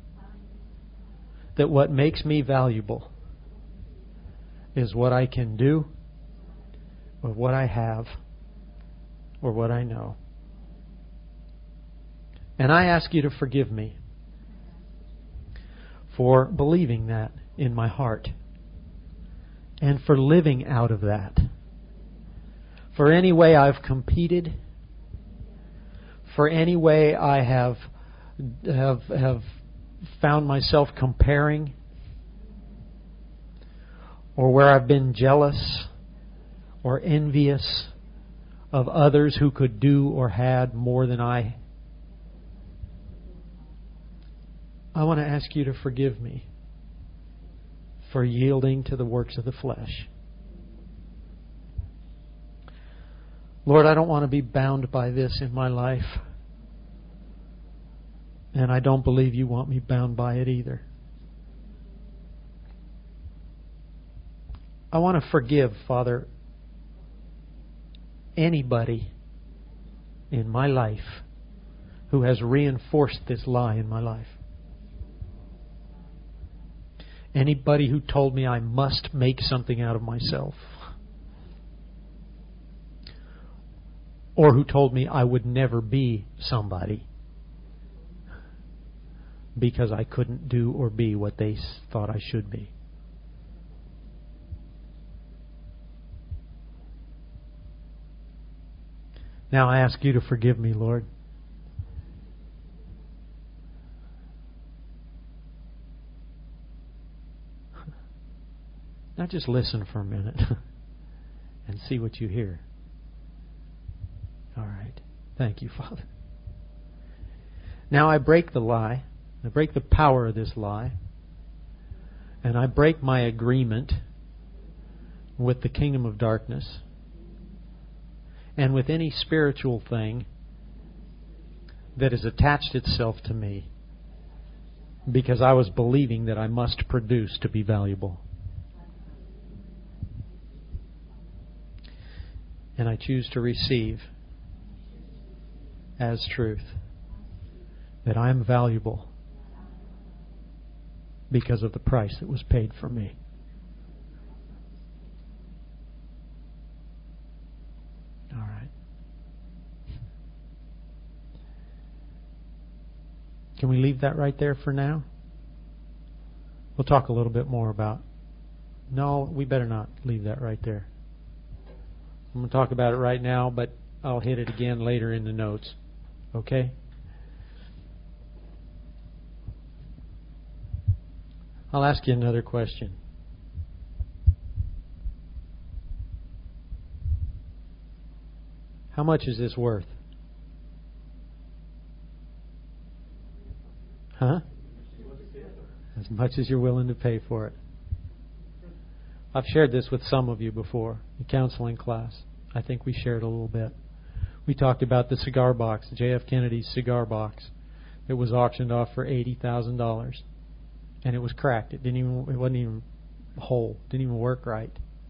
that what makes me valuable is what I can do or what I have or what I know. And I ask you to forgive me for believing that in my heart and for living out of that. For any way I've competed, for any way I have have have found myself comparing, or where I've been jealous or envious of others who could do or had more than I. I want to ask you to forgive me for yielding to the works of the flesh. Lord, I don't want to be bound by this in my life. And I don't believe you want me bound by it either. I want to forgive, Father, anybody in my life who has reinforced this lie in my life. Anybody who told me I must make something out of myself, or who told me I would never be somebody because I couldn't do or be what they thought I should be. Now I ask you to forgive me, Lord. Now just listen for a minute and see what you hear. All right. Thank you, Father. Now I break the lie. I break the power of this lie. And I break my agreement with the kingdom of darkness and with any spiritual thing that has attached itself to me because I was believing that I must produce to be valuable. And I choose to receive as truth that I am valuable because of the price that was paid for me. All right. Can we leave that right there for now? We'll talk a little bit more about... No, we better not leave that right there. I'm going to talk about it right now, but I'll hit it again later in the notes. Okay? I'll ask you another question. How much is this worth? Huh? As much as you're willing to pay for it. I've shared this with some of you before, in counseling class. I think we shared a little bit. We talked about the cigar box, J F Kennedy's cigar box. It was auctioned off for eighty thousand dollars. And it was cracked. It didn't even it wasn't even whole. Didn't even work right.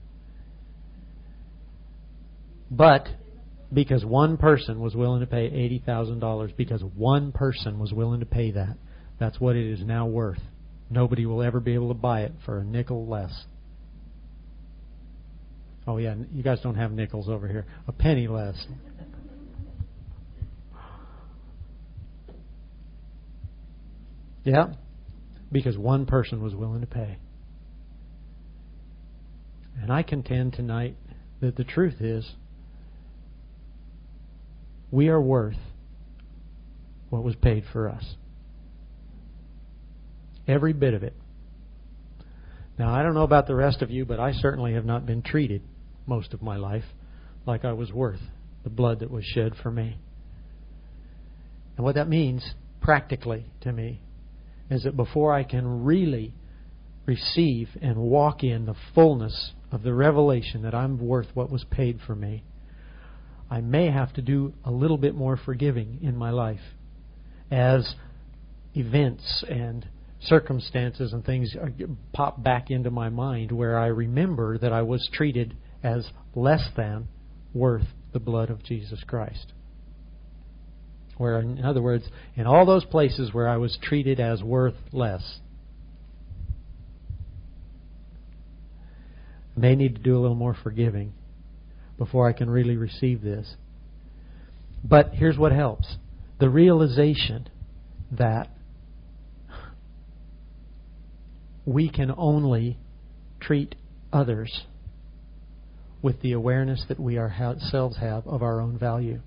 But because one person was willing to pay eighty thousand dollars, because one person was willing to pay that, that's what it is now worth. Nobody will ever be able to buy it for a nickel less. Oh yeah, you guys don't have nickels over here. A penny less. Yeah, because one person was willing to pay. And I contend tonight that the truth is we are worth what was paid for us. Every bit of it. Now, I don't know about the rest of you, but I certainly have not been treated most of my life like I was worth the blood that was shed for me. And what that means practically to me is that before I can really receive and walk in the fullness of the revelation that I'm worth what was paid for me, I may have to do a little bit more forgiving in my life as events and circumstances and things pop back into my mind where I remember that I was treated as less than worth the blood of Jesus Christ. Where, in other words, in all those places where I was treated as worth less, I may need to do a little more forgiving before I can really receive this. But here's what helps. The realization that we can only treat others with the awareness that we ourselves have of our own value.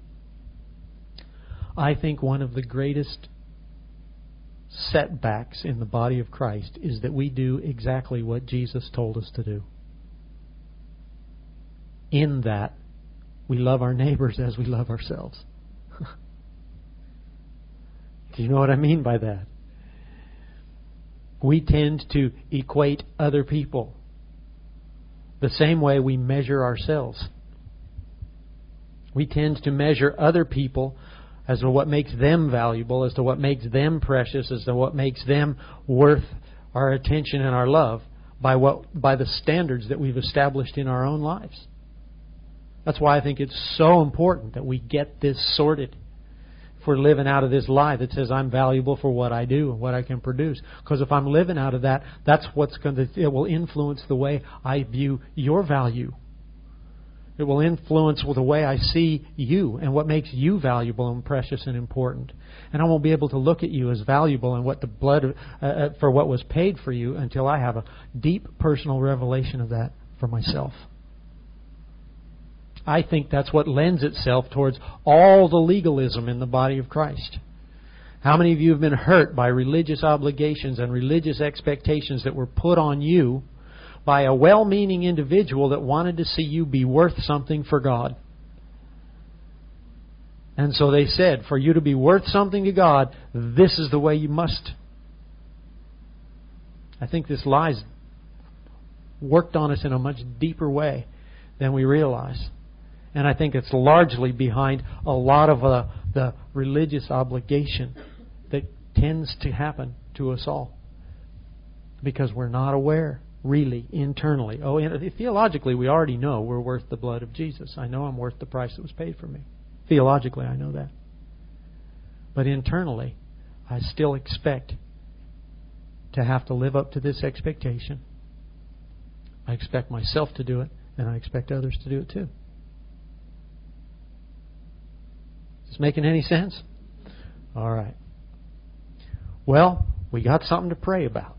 I think one of the greatest setbacks in the body of Christ is that we do exactly what Jesus told us to do. In that, we love our neighbors as we love ourselves. Do you know what I mean by that? We tend to equate other people the same way we measure ourselves. We tend to measure other people as to what makes them valuable, as to what makes them precious, as to what makes them worth our attention and our love by what by the standards that we've established in our own lives. That's why I think it's so important that we get this sorted. if we're living out of this lie that says I'm valuable for what I do and what I can produce. Because if I'm living out of that, that's what's going to, it will influence the way I view your value. It will influence the way I see you and what makes you valuable and precious and important. And I won't be able to look at you as valuable and what the blood uh, for what was paid for you until I have a deep personal revelation of that for myself. I think that's what lends itself towards all the legalism in the body of Christ. How many of you have been hurt by religious obligations and religious expectations that were put on you by a well-meaning individual that wanted to see you be worth something for God? And so they said, for you to be worth something to God, this is the way you must. I think this lie's worked on us in a much deeper way than we realize. And I think it's largely behind a lot of uh, the religious obligation that tends to happen to us all. Because we're not aware, really, internally. Oh, theologically, we already know we're worth the blood of Jesus. I know I'm worth the price that was paid for me. Theologically, I know that. But internally, I still expect to have to live up to this expectation. I expect myself to do it, and I expect others to do it too. Is this making any sense? All right. Well, we got something to pray about.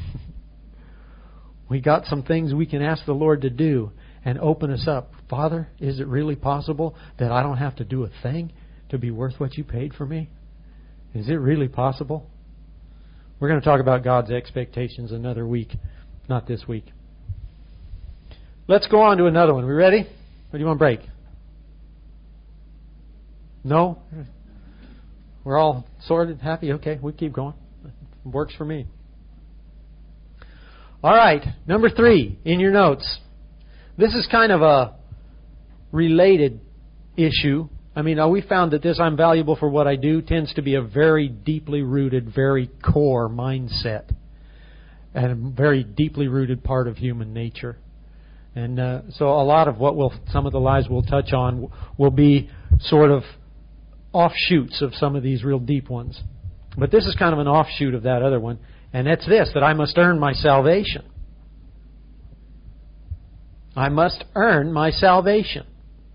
We got some things we can ask the Lord to do and open us up. Father, is it really possible that I don't have to do a thing to be worth what you paid for me? Is it really possible? We're going to talk about God's expectations another week, not this week. Let's go on to another one. We ready? Or do you want to break? No? We're all sorted, happy? Okay, we keep going. It works for me. All right, number three in your notes. This is kind of a related issue. I mean, we found that this I'm valuable for what I do tends to be a very deeply rooted, very core mindset and a very deeply rooted part of human nature. And uh, so a lot of what we'll, some of the lies we'll touch on will be sort of offshoots of some of these real deep ones. But this is kind of an offshoot of that other one. And that's this, that I must earn my salvation. I must earn my salvation.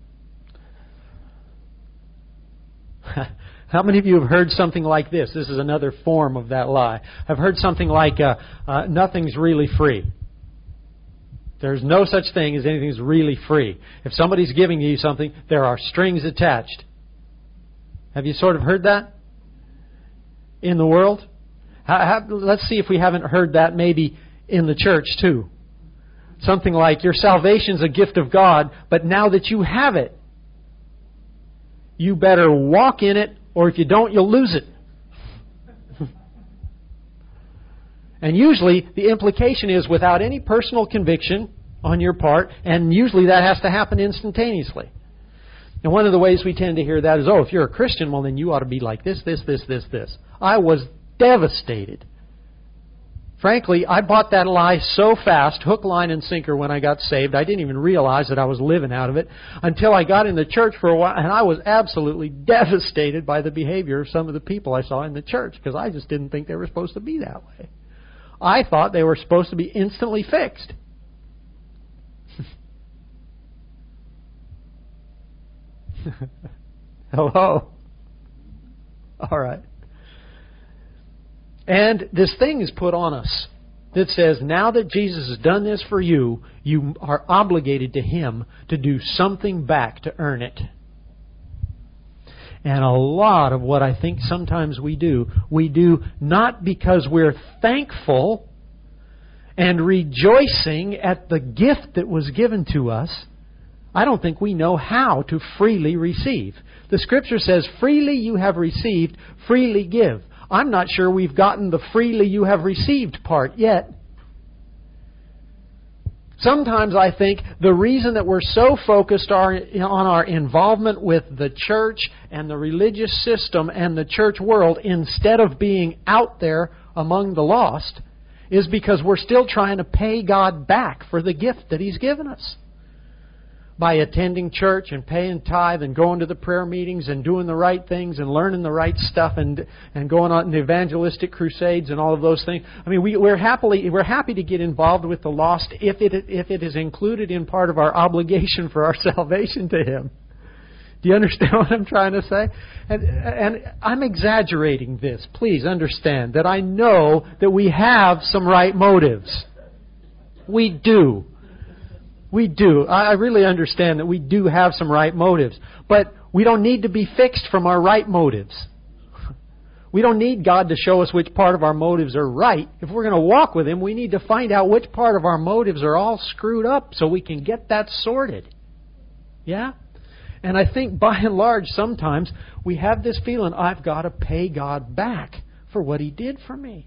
How many of you have heard something like this? This is another form of that lie. I've heard something like, uh, uh, nothing's really free. There's no such thing as anything's really free. If somebody's giving you something, there are strings attached. Have you sort of heard that in the world? How, how, let's see if we haven't heard that maybe in the church too. Something like, your salvation's a gift of God, but now that you have it, you better walk in it, or if you don't, you'll lose it. And usually the implication is without any personal conviction on your part, and usually that has to happen instantaneously. And one of the ways we tend to hear that is, oh, if you're a Christian, well then you ought to be like this, this, this, this, this. I was devastated. Frankly, I bought that lie so fast, hook, line, and sinker when I got saved. I didn't even realize that I was living out of it until I got in the church for a while, and I was absolutely devastated by the behavior of some of the people I saw in the church because I just didn't think they were supposed to be that way. I thought they were supposed to be instantly fixed. Hello? All right. And this thing is put on us that says, now that Jesus has done this for you, you are obligated to Him to do something back to earn it. And a lot of what I think sometimes we do, we do not because we're thankful and rejoicing at the gift that was given to us. I don't think we know how to freely receive. The Scripture says, freely you have received, freely give. I'm not sure we've gotten the freely you have received part yet. Sometimes I think the reason that we're so focused on our involvement with the church and the religious system and the church world instead of being out there among the lost is because we're still trying to pay God back for the gift that He's given us. by attending church and paying tithe and going to the prayer meetings and doing the right things and learning the right stuff and and going on the evangelistic crusades and all of those things. I mean, we, we're happily we're happy to get involved with the lost if it if it is included in part of our obligation for our salvation to Him. Do you understand what I'm trying to say? And, and I'm exaggerating this. Please understand that I know that we have some right motives. We do. We do. I really understand that we do have some right motives. But we don't need to be fixed from our right motives. We don't need God to show us which part of our motives are right. If we're going to walk with Him, we need to find out which part of our motives are all screwed up so we can get that sorted. Yeah? And I think by and large, sometimes we have this feeling, I've got to pay God back for what He did for me.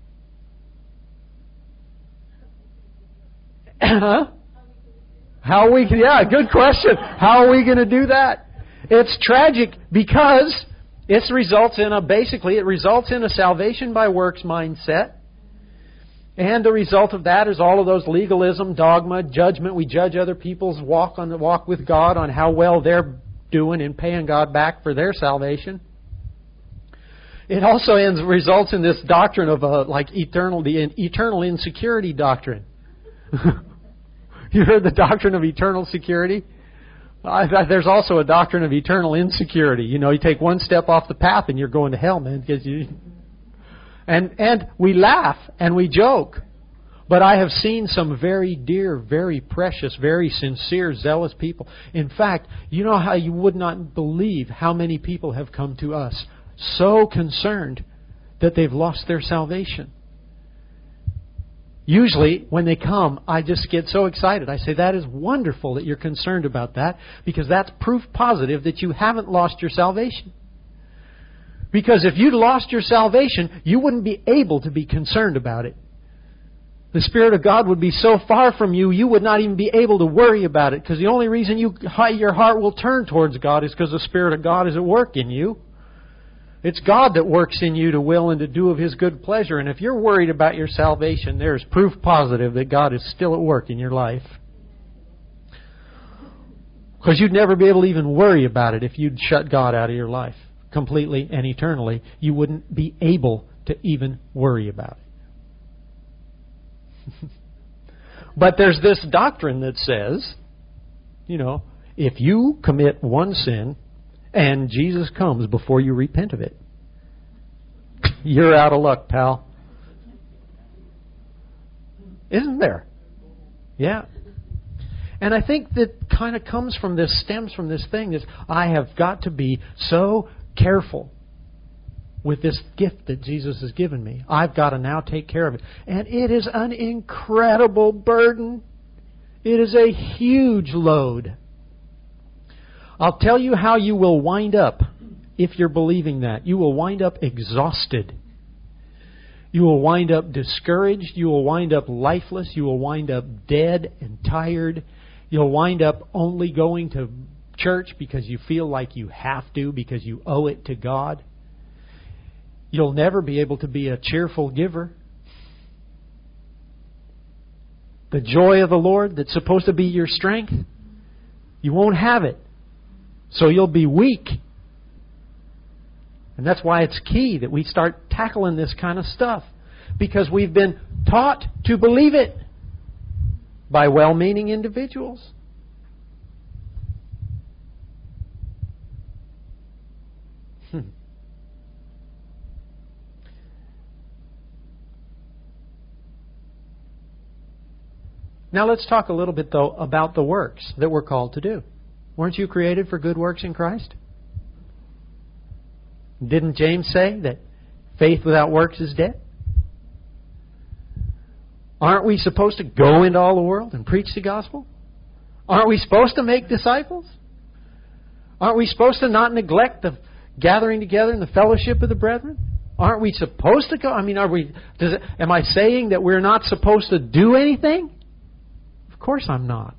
Huh? How are we? Yeah, good question. How are we going to do that? It's tragic because it results in a basically it results in a salvation by works mindset, and the result of that is all of those legalism, dogma, judgment. We judge other people's walk on the walk with God on how well they're doing in paying God back for their salvation. It also ends results in this doctrine of uh, like eternal the eternal insecurity doctrine. You heard the doctrine of eternal security? I, there's also a doctrine of eternal insecurity. You know, you take one step off the path and you're going to hell, man. Because you, and and we laugh and we joke. But I have seen some very dear, very precious, very sincere, zealous people. In fact, you know how you would not believe how many people have come to us so concerned that they've lost their salvation. Usually, when they come, I just get so excited. I say, that is wonderful that you're concerned about that, because that's proof positive that you haven't lost your salvation. Because if you'd lost your salvation, you wouldn't be able to be concerned about it. The Spirit of God would be so far from you, you would not even be able to worry about it. Because the only reason you your heart will turn towards God is because the Spirit of God is at work in you. It's God that works in you to will and to do of His good pleasure. And if you're worried about your salvation, there's proof positive that God is still at work in your life. Because you'd never be able to even worry about it if you'd shut God out of your life completely and eternally. You wouldn't be able to even worry about it. But there's this doctrine that says, you know, if you commit one sin and Jesus comes before you repent of it, you're out of luck, pal. Isn't there? Yeah. And I think that kind of comes from this, stems from this thing, is I have got to be so careful with this gift that Jesus has given me. I've got to now take care of it. And it is an incredible burden. It is a huge load. I'll tell you how you will wind up if you're believing that. You will wind up exhausted. You will wind up discouraged. You will wind up lifeless. You will wind up dead and tired. You'll wind up only going to church because you feel like you have to, because you owe it to God. You'll never be able to be a cheerful giver. The joy of the Lord that's supposed to be your strength, you won't have it. So you'll be weak. And that's why it's key that we start tackling this kind of stuff. Because we've been taught to believe it by well-meaning individuals. Hmm. Now let's talk a little bit, though, about the works that we're called to do. Weren't you created for good works in Christ? Didn't James say that faith without works is dead? Aren't we supposed to go into all the world and preach the gospel? Aren't we supposed to make disciples? Aren't we supposed to not neglect the gathering together and the fellowship of the brethren? Aren't we supposed to go? I mean, are we? Does it, am I saying that we're not supposed to do anything? Of course I'm not.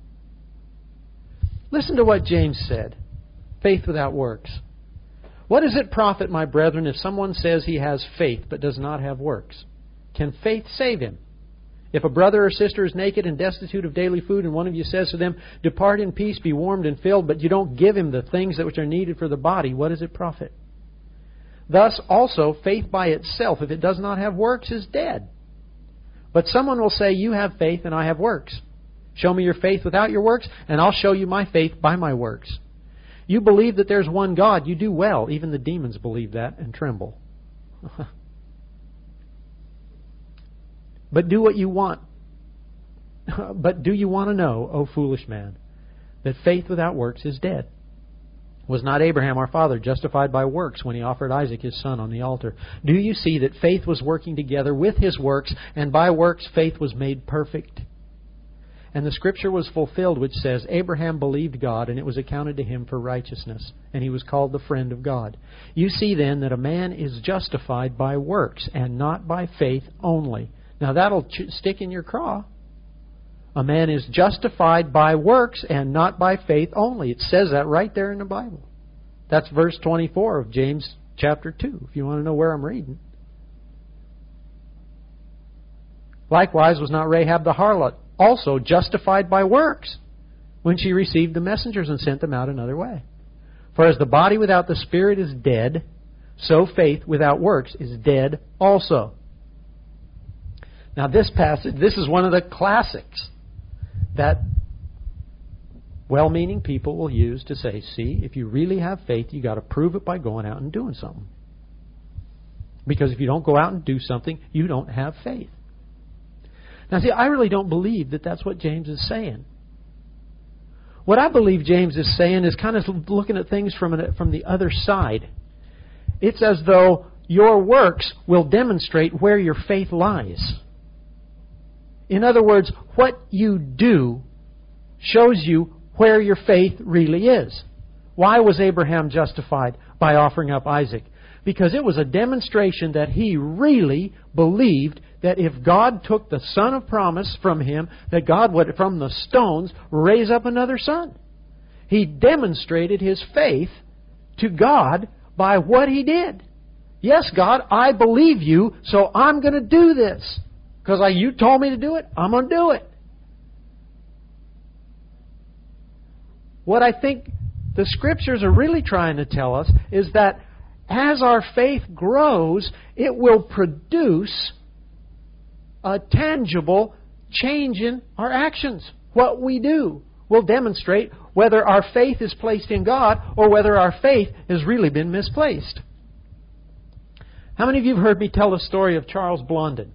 Listen to what James said. Faith without works. What does it profit, my brethren, if someone says he has faith but does not have works? Can faith save him? If a brother or sister is naked and destitute of daily food, and one of you says to them, "Depart in peace, be warmed and filled," but you don't give him the things that which are needed for the body, what does it profit? Thus also, faith by itself, if it does not have works, is dead. But someone will say, "You have faith and I have works. Show me your faith without your works, and I'll show you my faith by my works." You believe that there's one God. You do well. Even the demons believe that and tremble. But do what you want. But do you want to know, O foolish man, that faith without works is dead? Was not Abraham our father justified by works when he offered Isaac his son on the altar? Do you see that faith was working together with his works, and by works faith was made perfect? And the scripture was fulfilled which says, Abraham believed God, and it was accounted to him for righteousness, and he was called the friend of God. You see then that a man is justified by works, and not by faith only. Now that'll ch- stick in your craw. A man is justified by works and not by faith only. It says that right there in the Bible. That's verse twenty-four of James chapter two, if you want to know where I'm reading. Likewise was not Rahab the harlot also justified by works when she received the messengers and sent them out another way? For as the body without the spirit is dead, so faith without works is dead also. Now this passage, this is one of the classics that well-meaning people will use to say, see, if you really have faith, you got to prove it by going out and doing something. Because if you don't go out and do something, you don't have faith. Now see, I really don't believe that that's what James is saying. What I believe James is saying is kind of looking at things from an, from the other side. It's as though your works will demonstrate where your faith lies. In other words, what you do shows you where your faith really is. Why was Abraham justified by offering up Isaac? Because it was a demonstration that he really believed that if God took the son of promise from him, that God would, from the stones, raise up another son. He demonstrated his faith to God by what he did. Yes, God, I believe you, so I'm going to do this. Because I, you told me to do it, I'm going to do it. What I think the Scriptures are really trying to tell us is that as our faith grows, it will produce a tangible change in our actions. What we do will demonstrate whether our faith is placed in God or whether our faith has really been misplaced. How many of you have heard me tell the story of Charles Blondin?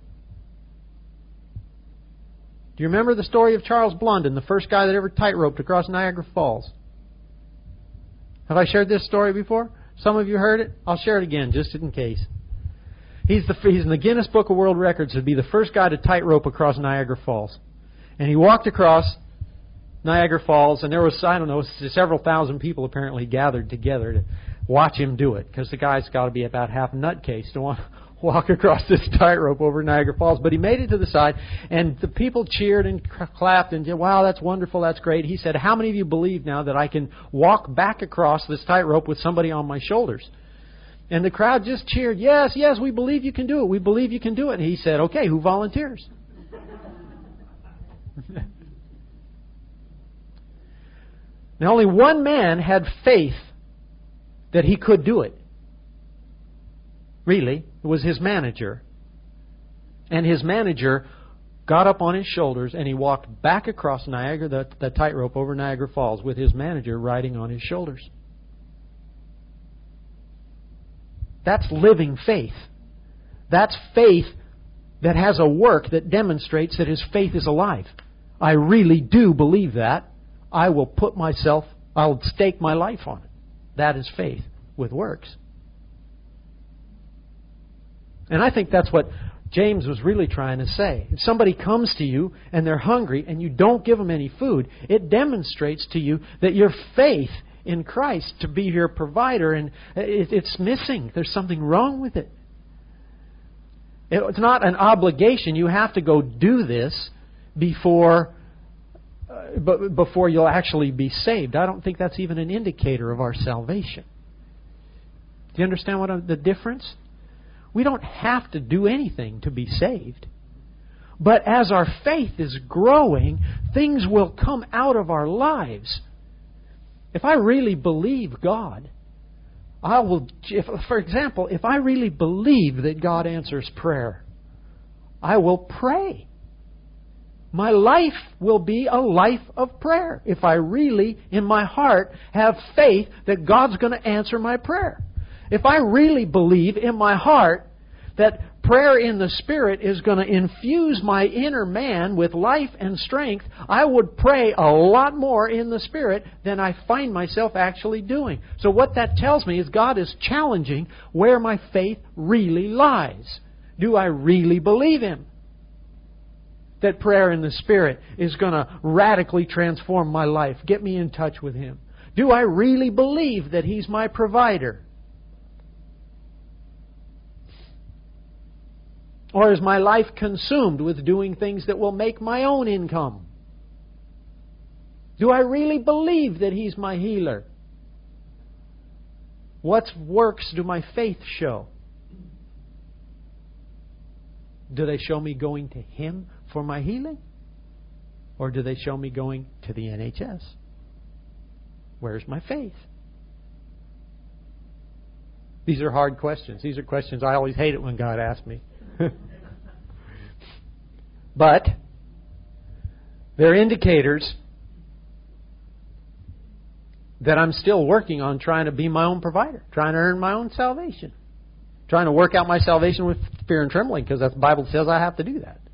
Do you remember the story of Charles Blondin, the first guy that ever tight-roped across Niagara Falls? Have I shared this story before? Some of you heard it. I'll share it again, just in case. He's, the, he's in the Guinness Book of World Records to be the first guy to tightrope across Niagara Falls. And he walked across Niagara Falls, and there was, I don't know, several thousand people apparently gathered together to watch him do it, because the guy's got to be about half a nutcase to want walk across this tightrope over Niagara Falls. But he made it to the side, and the people cheered and clapped and said, wow, that's wonderful, that's great. He said, how many of you believe now that I can walk back across this tightrope with somebody on my shoulders? And the crowd just cheered, yes, yes, we believe you can do it. We believe you can do it. And he said, okay, who volunteers? Now, only one man had faith that he could do it. Really, it was his manager. And his manager got up on his shoulders and he walked back across Niagara, the, the tightrope over Niagara Falls, with his manager riding on his shoulders. That's living faith. That's faith that has a work that demonstrates that his faith is alive. I really do believe that. I will put myself, I'll stake my life on it. That is faith with works. And I think that's what James was really trying to say. If somebody comes to you and they're hungry and you don't give them any food, it demonstrates to you that your faith in Christ to be your provider, and it's missing. There's something wrong with it. It's not an obligation. You have to go do this before, uh, before you'll actually be saved. I don't think that's even an indicator of our salvation. Do you understand what I'm, the difference? We don't have to do anything to be saved. But as our faith is growing, things will come out of our lives. If I really believe God, I will, if, for example, if I really believe that God answers prayer, I will pray. My life will be a life of prayer if I really, in my heart, have faith that God's going to answer my prayer. If I really believe in my heart that prayer in the Spirit is going to infuse my inner man with life and strength, I would pray a lot more in the Spirit than I find myself actually doing. So what that tells me is God is challenging where my faith really lies. Do I really believe Him? That prayer in the Spirit is going to radically transform my life, get me in touch with Him? Do I really believe that He's my provider? Or is my life consumed with doing things that will make my own income? Do I really believe that He's my healer? What works do my faith show? Do they show me going to Him for my healing? Or do they show me going to the N H S? Where's my faith? These are hard questions. These are questions I always hate it when God asks me. But they're indicators that I'm still working on trying to be my own provider, trying to earn my own salvation, trying to work out my salvation with fear and trembling, because the Bible says I have to do that.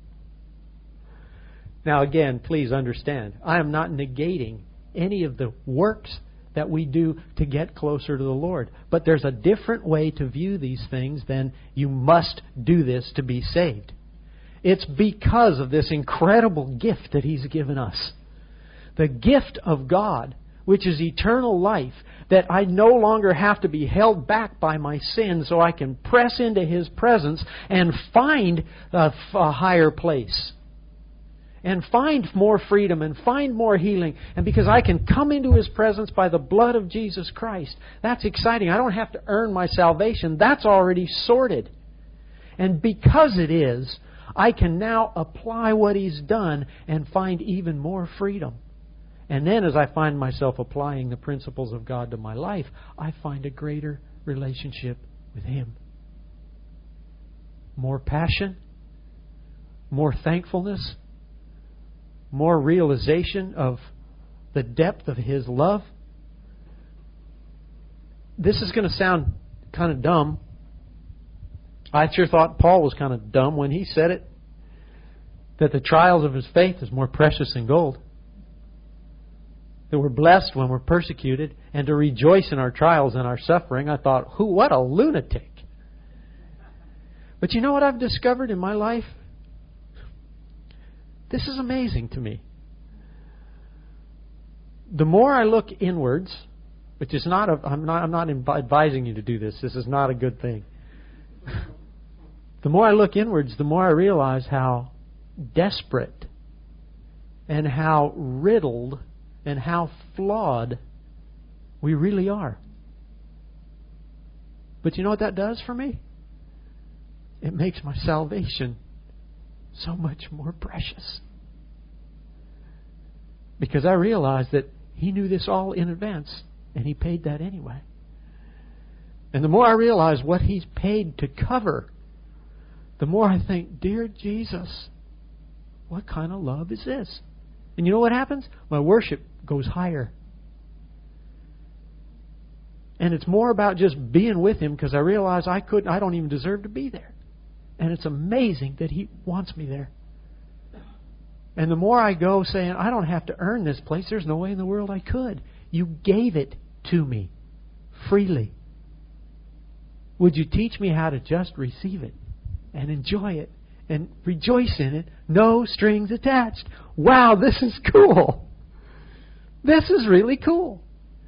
Now again, please understand, I am not negating any of the works that we do to get closer to the Lord. But there's a different way to view these things than you must do this to be saved. It's because of this incredible gift that He's given us. The gift of God, which is eternal life, that I no longer have to be held back by my sin, so I can press into His presence and find a, a higher place. And find more freedom and find more healing. And because I can come into His presence by the blood of Jesus Christ. That's exciting. I don't have to earn my salvation. That's already sorted. And because it is, I can now apply what He's done and find even more freedom. And then as I find myself applying the principles of God to my life, I find a greater relationship with Him. More passion. More thankfulness. More realization of the depth of His love. This is going to sound kind of dumb. I sure thought Paul was kind of dumb when he said it. That the trials of his faith is more precious than gold. That we're blessed when we're persecuted and to rejoice in our trials and our suffering. I thought, who? What a lunatic. But you know what I've discovered in my life? This is amazing to me. The more I look inwards, which is not, a, I'm not, I'm not advising you to do this. This is not a good thing. The more I look inwards, the more I realize how desperate and how riddled and how flawed we really are. But you know what that does for me? It makes my salvation so much more precious. Because I realize that He knew this all in advance, and He paid that anyway. And the more I realize what He's paid to cover, the more I think, dear Jesus, what kind of love is this? And you know what happens? My worship goes higher. And it's more about just being with Him, because I realize I couldn't, I don't even deserve to be there. And it's amazing that He wants me there. And the more I go saying, I don't have to earn this place. There's no way in the world I could. You gave it to me freely. Would you teach me how to just receive it and enjoy it and rejoice in it? No strings attached. Wow, this is cool. This is really cool.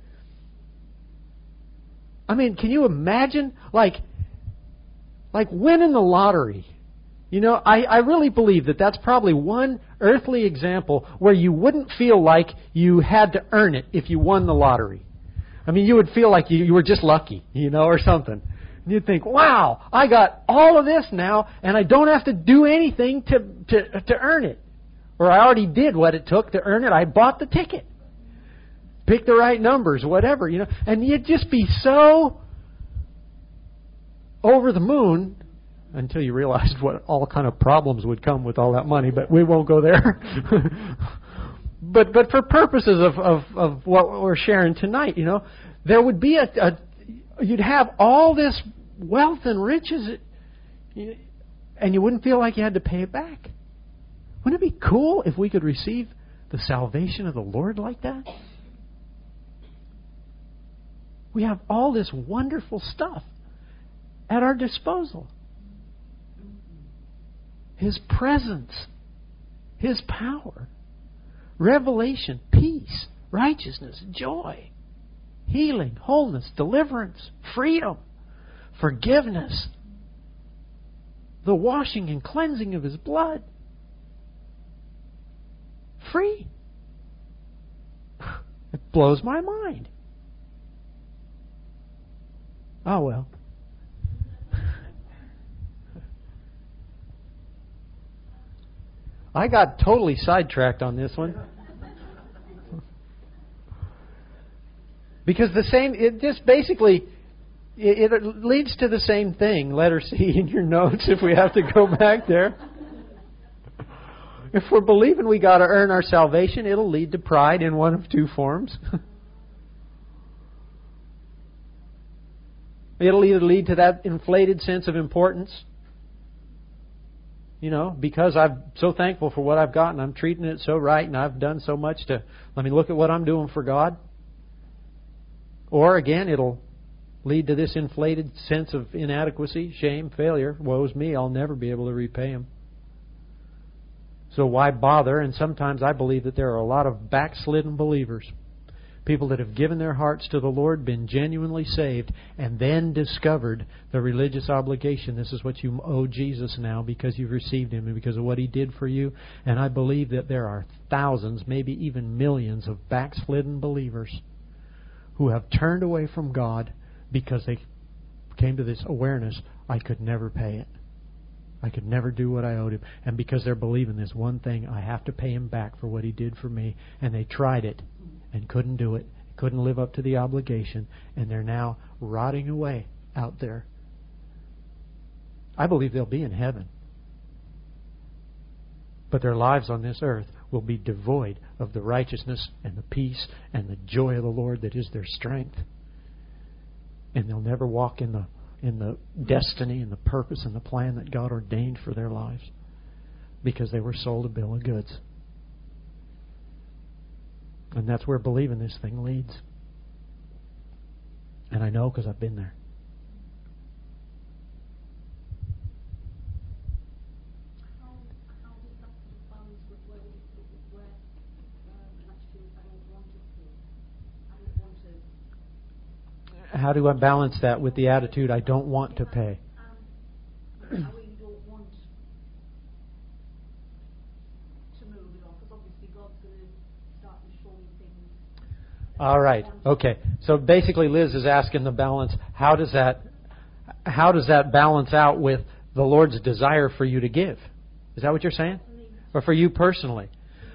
I mean, can you imagine, like, like winning the lottery? You know, I, I really believe that that's probably one earthly example where you wouldn't feel like you had to earn it if you won the lottery. I mean, you would feel like you, you were just lucky, you know, or something. And you'd think, wow, I got all of this now, and I don't have to do anything to, to, to earn it. Or I already did what it took to earn it. I bought the ticket. Pick the right numbers, whatever, you know. And you'd just be so over the moon until you realized what all kind of problems would come with all that money. But we won't go there. but but for purposes of, of, of what we're sharing tonight, you know, there would be a, a you'd have all this wealth and riches, and you wouldn't feel like you had to pay it back. Wouldn't it be cool if we could receive the salvation of the Lord like that? We have all this wonderful stuff at our disposal. His presence, His power, revelation, peace, righteousness, joy, healing, wholeness, deliverance, freedom, forgiveness, the washing and cleansing of His blood. Free. It blows my mind. Oh well. I got totally sidetracked on this one. Because the same, it just basically, it, it leads to the same thing. Letter C in your notes if we have to go back there. If we're believing we got to earn our salvation, it'll lead to pride in one of two forms. It'll either lead to that inflated sense of importance. You know, because I'm so thankful for what I've got and I'm treating it so right and I've done so much to, let me look at what I'm doing for God. Or again, it'll lead to this inflated sense of inadequacy, shame, failure. Woe's me, I'll never be able to repay Him. So why bother? And sometimes I believe that there are a lot of backslidden believers. People that have given their hearts to the Lord, been genuinely saved, and then discovered the religious obligation. This is what you owe Jesus now because you've received Him and because of what He did for you. And I believe that there are thousands, maybe even millions of backslidden believers who have turned away from God because they came to this awareness, I could never pay it. I could never do what I owed Him. And because they're believing this one thing, I have to pay Him back for what He did for me. And they tried it and couldn't do it, couldn't live up to the obligation, and they're now rotting away out there. I believe they'll be in heaven. But their lives on this earth will be devoid of the righteousness and the peace and the joy of the Lord that is their strength. And they'll never walk in the in the destiny and the purpose and the plan that God ordained for their lives because they were sold a bill of goods. And that's where believing this thing leads. And I know because I've been there.
How, how does that balance with where, where um, actually I don't want to pay? I don't want to...
How do I balance that with the attitude I don't want to pay?
Um, I really don't want to move it on because obviously God's going to start to show me things.
All right. Okay. So basically, Liz is asking the balance. How does that, how does that balance out with the Lord's desire for you to give? Is that what you're saying, or for you personally?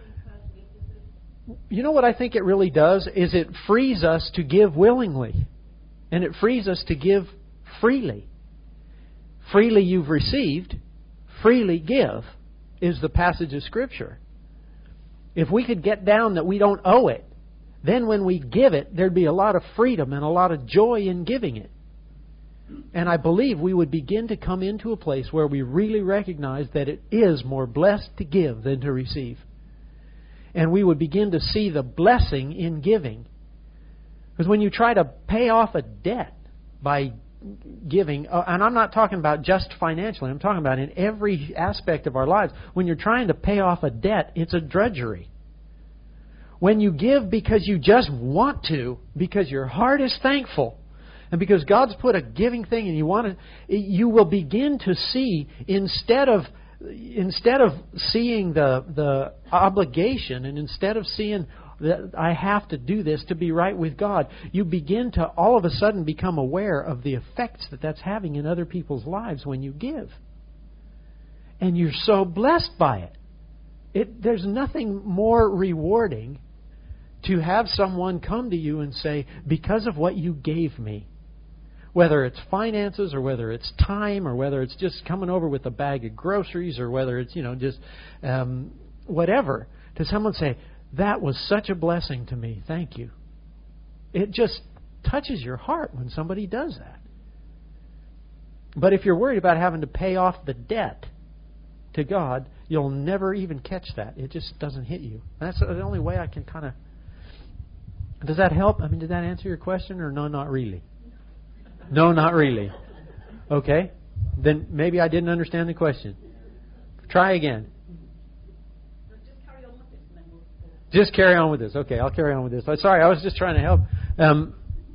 You know what I think it really does is it frees us to give willingly, and it frees us to give freely. Freely you've received, freely give is the passage of Scripture. If we could get down that we don't owe it, then when we give it, there'd be a lot of freedom and a lot of joy in giving it. And I believe we would begin to come into a place where we really recognize that it is more blessed to give than to receive. And we would begin to see the blessing in giving. Because when you try to pay off a debt by giving, and I'm not talking about just financially, I'm talking about in every aspect of our lives. When you're trying to pay off a debt, it's a drudgery. When you give because you just want to, because your heart is thankful, and because God's put a giving thing and you want to, you will begin to see, instead of instead of seeing the the obligation, and instead of seeing that I have to do this to be right with God. You begin to all of a sudden become aware of the effects that that's having in other people's lives when you give. And you're so blessed by it. It there's nothing more rewarding to have someone come to you and say, because of what you gave me, whether it's finances or whether it's time or whether it's just coming over with a bag of groceries or whether it's, you know, just um, whatever, to someone say, that was such a blessing to me. Thank you. It just touches your heart when somebody does that. But if you're worried about having to pay off the debt to God, you'll never even catch that. It just doesn't hit you. That's the only way I can kind of... Does that help? I mean, did that answer your question or no, not really? No, not really. Okay. Then maybe I didn't understand the question. Try again. Just carry on with this. Okay, I'll carry on with this. Sorry, I was just trying to help. Um,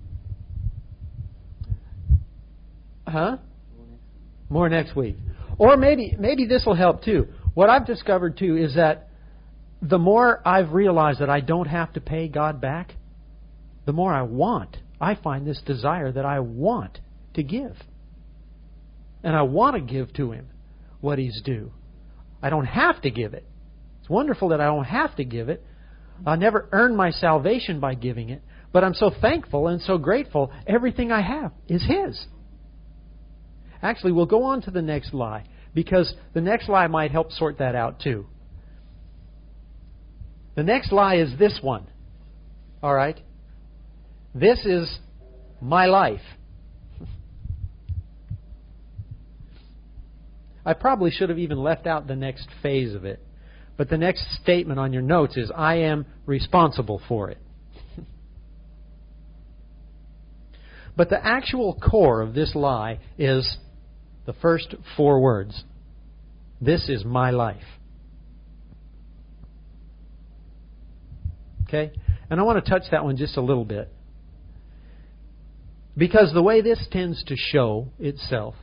huh? More next week. Or maybe maybe this will help too. What I've discovered too is that the more I've realized that I don't have to pay God back, the more I want. I find this desire that I want to give. And I want to give to Him what He's due. I don't have to give it. It's wonderful that I don't have to give it. I never earned my salvation by giving it. But I'm so thankful and so grateful. Everything I have is His. Actually, we'll go on to the next lie, because the next lie might help sort that out too. The next lie is this one. All right? This is my life. I probably should have even left out the next phase of it. But the next statement on your notes is, I am responsible for it. But the actual core of this lie is the first four words. This is my life. Okay? And I want to touch that one just a little bit. Because the way this tends to show itself,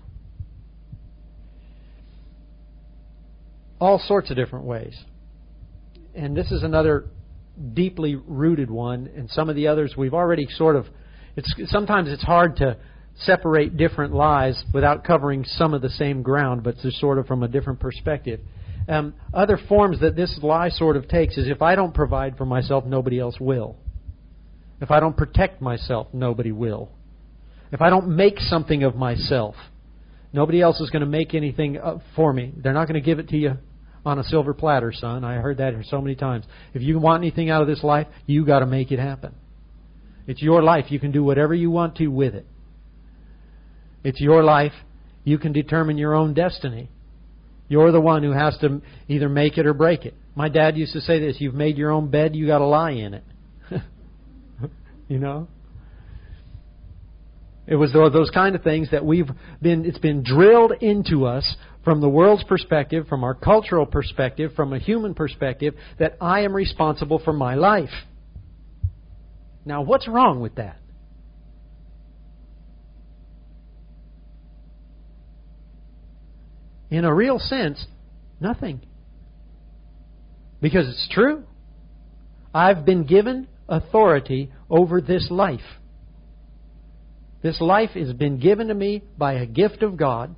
all sorts of different ways. And this is another deeply rooted one, and some of the others we've already sort of, it's sometimes it's hard to separate different lies without covering some of the same ground, but just sort of from a different perspective. Um, other forms that this lie sort of takes is, if I don't provide for myself, nobody else will. If I don't protect myself, nobody will. If I don't make something of myself, nobody else is going to make anything for me. They're not going to give it to you on a silver platter, son. I heard that so many times. If you want anything out of this life, you got to make it happen. It's your life. You can do whatever you want to with it. It's your life. You can determine your own destiny. You're the one who has to either make it or break it. My dad used to say this, you've made your own bed, you got to lie in it. You know? It was those kind of things that we've been, it's been drilled into us from the world's perspective, from our cultural perspective, from a human perspective, that I am responsible for my life. Now, what's wrong with that? In a real sense, nothing. Because it's true. I've been given authority over this life. This life has been given to me by a gift of God.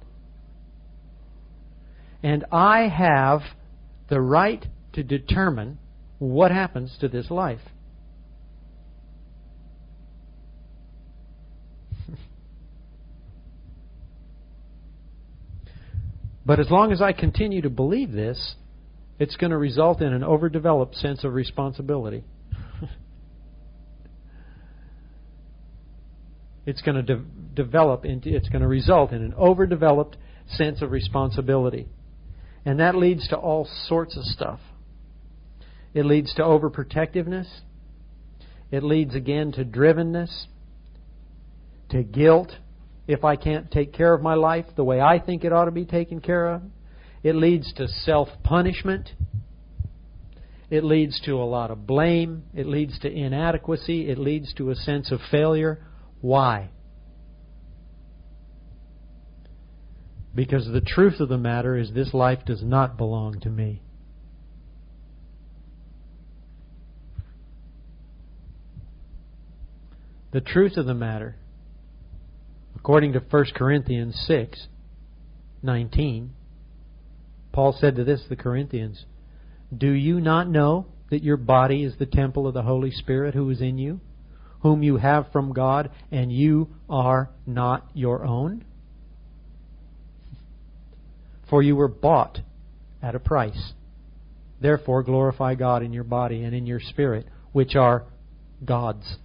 And I have the right to determine what happens to this life. But as long as I continue to believe this, it's going to result in an overdeveloped sense of responsibility. It's going to de- develop into, it's going to result in an overdeveloped sense of responsibility. And that leads to all sorts of stuff. It leads to overprotectiveness. It leads again to drivenness, to guilt. If I can't take care of my life the way I think it ought to be taken care of. It leads to self-punishment. It leads to a lot of blame. It leads to inadequacy. It leads to a sense of failure. Why? Because the truth of the matter is this life does not belong to me. The truth of the matter, according to First Corinthians six nineteen, Paul said to this, the Corinthians, "Do you not know that your body is the temple of the Holy Spirit who is in you, whom you have from God, and you are not your own? For you were bought at a price. Therefore glorify God in your body and in your spirit, which are God's."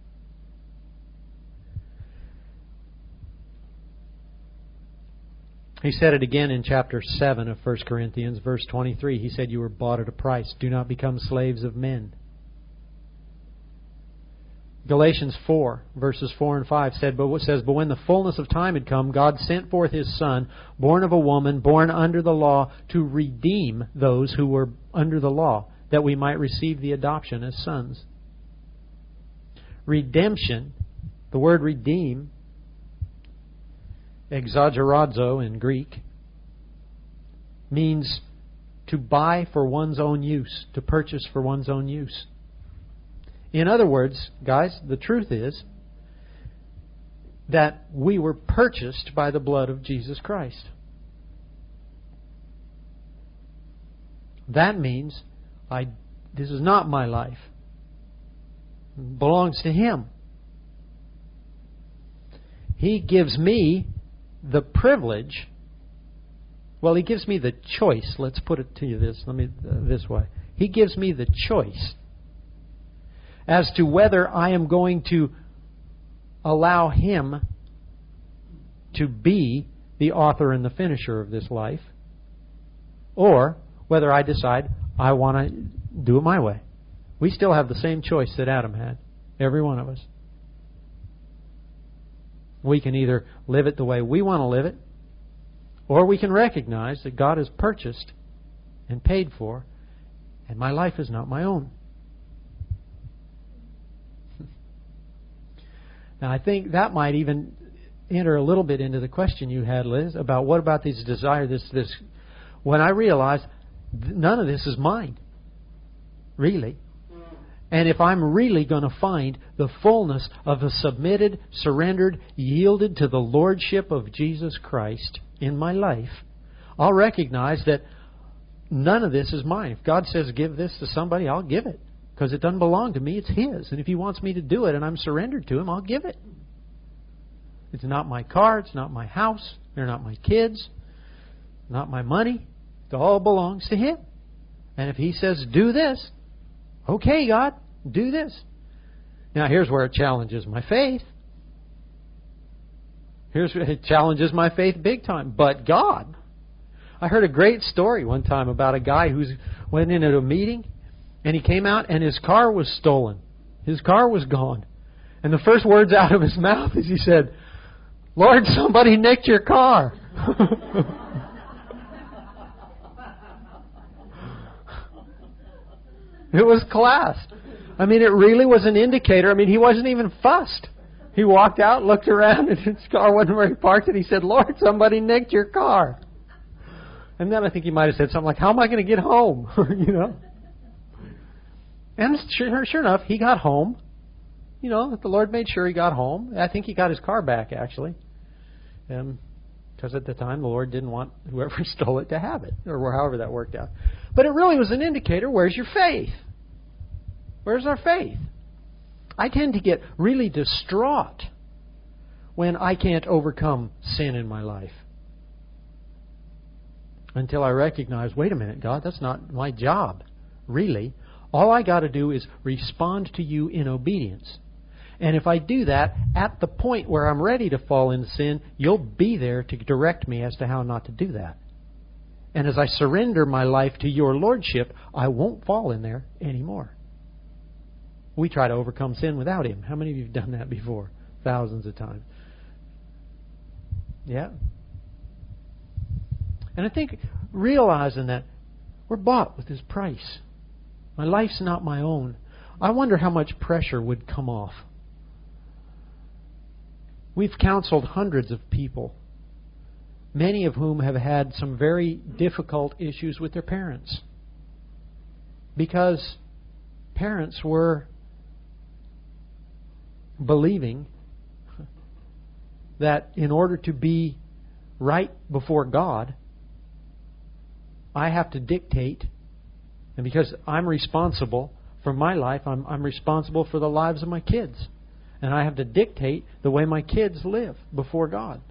He said it again in chapter seven of First Corinthians, verse twenty-three. He said, "You were bought at a price. Do not become slaves of men." Galatians four, verses four and five said, but what says, "But when the fullness of time had come, God sent forth His Son, born of a woman, born under the law, to redeem those who were under the law, that we might receive the adoption as sons." Redemption, the word redeem, exagerazo in Greek, means to buy for one's own use, to purchase for one's own use. In other words, guys, the truth is that we were purchased by the blood of Jesus Christ. That means I this is not my life. It belongs to Him. He gives me the privilege, well, He gives me the choice. Let's put it to you this, let me uh, this way. He gives me the choice as to whether I am going to allow Him to be the author and the finisher of this life, or whether I decide I want to do it my way. We still have the same choice that Adam had, every one of us. We can either live it the way we want to live it, or we can recognize that God has purchased and paid for, and my life is not my own. Now, I think that might even enter a little bit into the question you had, Liz, about what about these desire, this, this. When I realized none of this is mine, really. And if I'm really going to find the fullness of a submitted, surrendered, yielded to the Lordship of Jesus Christ in my life, I'll recognize that none of this is mine. If God says give this to somebody, I'll give it. Because it doesn't belong to me, it's His. And if He wants me to do it and I'm surrendered to Him, I'll give it. It's not my car, it's not my house, they're not my kids, not my money. It all belongs to Him. And if He says do this, okay, God, do this. Now, here's where it challenges my faith. Here's where it challenges my faith big time. But God. I heard a great story one time about a guy who went in at a meeting, and he came out, and his car was stolen. His car was gone. And the first words out of his mouth is he said, "Lord, somebody nicked your car." It was class. I mean, it really was an indicator. I mean, he wasn't even fussed. He walked out, looked around, and his car wasn't where he parked it. He said, "Lord, somebody nicked your car." And then I think he might have said something like, "How am I going to get home?" You know. And sure, sure enough, he got home. You know, the Lord made sure he got home. I think he got his car back, actually. Um, because at the time, the Lord didn't want whoever stole it to have it, or however that worked out. But it really was an indicator, where's your faith? Where's our faith? I tend to get really distraught when I can't overcome sin in my life. Until I recognize, wait a minute, God, that's not my job, really. All I got to do is respond to You in obedience. And if I do that, at the point where I'm ready to fall into sin, You'll be there to direct me as to how not to do that. And as I surrender my life to Your Lordship, I won't fall in there anymore. We try to overcome sin without Him. How many of you have done that before? Thousands of times. Yeah. And I think realizing that we're bought with His price. My life's not my own. I wonder how much pressure would come off. We've counseled hundreds of people, many of whom have had some very difficult issues with their parents. Because parents were believing that in order to be right before God, I have to dictate, and because I'm responsible for my life, I'm, I'm responsible for the lives of my kids. And I have to dictate the way my kids live before God.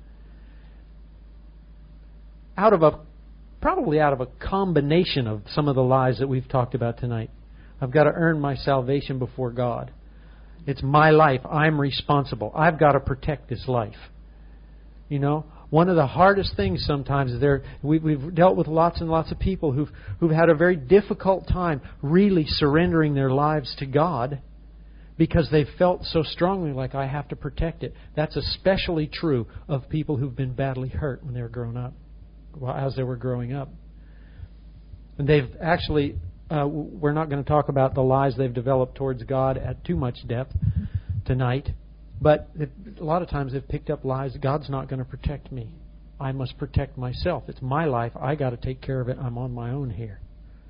Out of a, probably out of a combination of some of the lies that we've talked about tonight. I've got to earn my salvation before God. It's my life. I'm responsible. I've got to protect this life. You know, one of the hardest things sometimes is there. We, we've dealt with lots and lots of people who've who've had a very difficult time really surrendering their lives to God because they felt so strongly like I have to protect it. That's especially true of people who've been badly hurt when they were growing up, well, as they were growing up, and they've actually. Uh, we're not going to talk about the lies they've developed towards God at too much depth tonight. But a lot of times they've picked up lies. God's not going to protect me. I must protect myself. It's my life. I got to take care of it. I'm on my own here.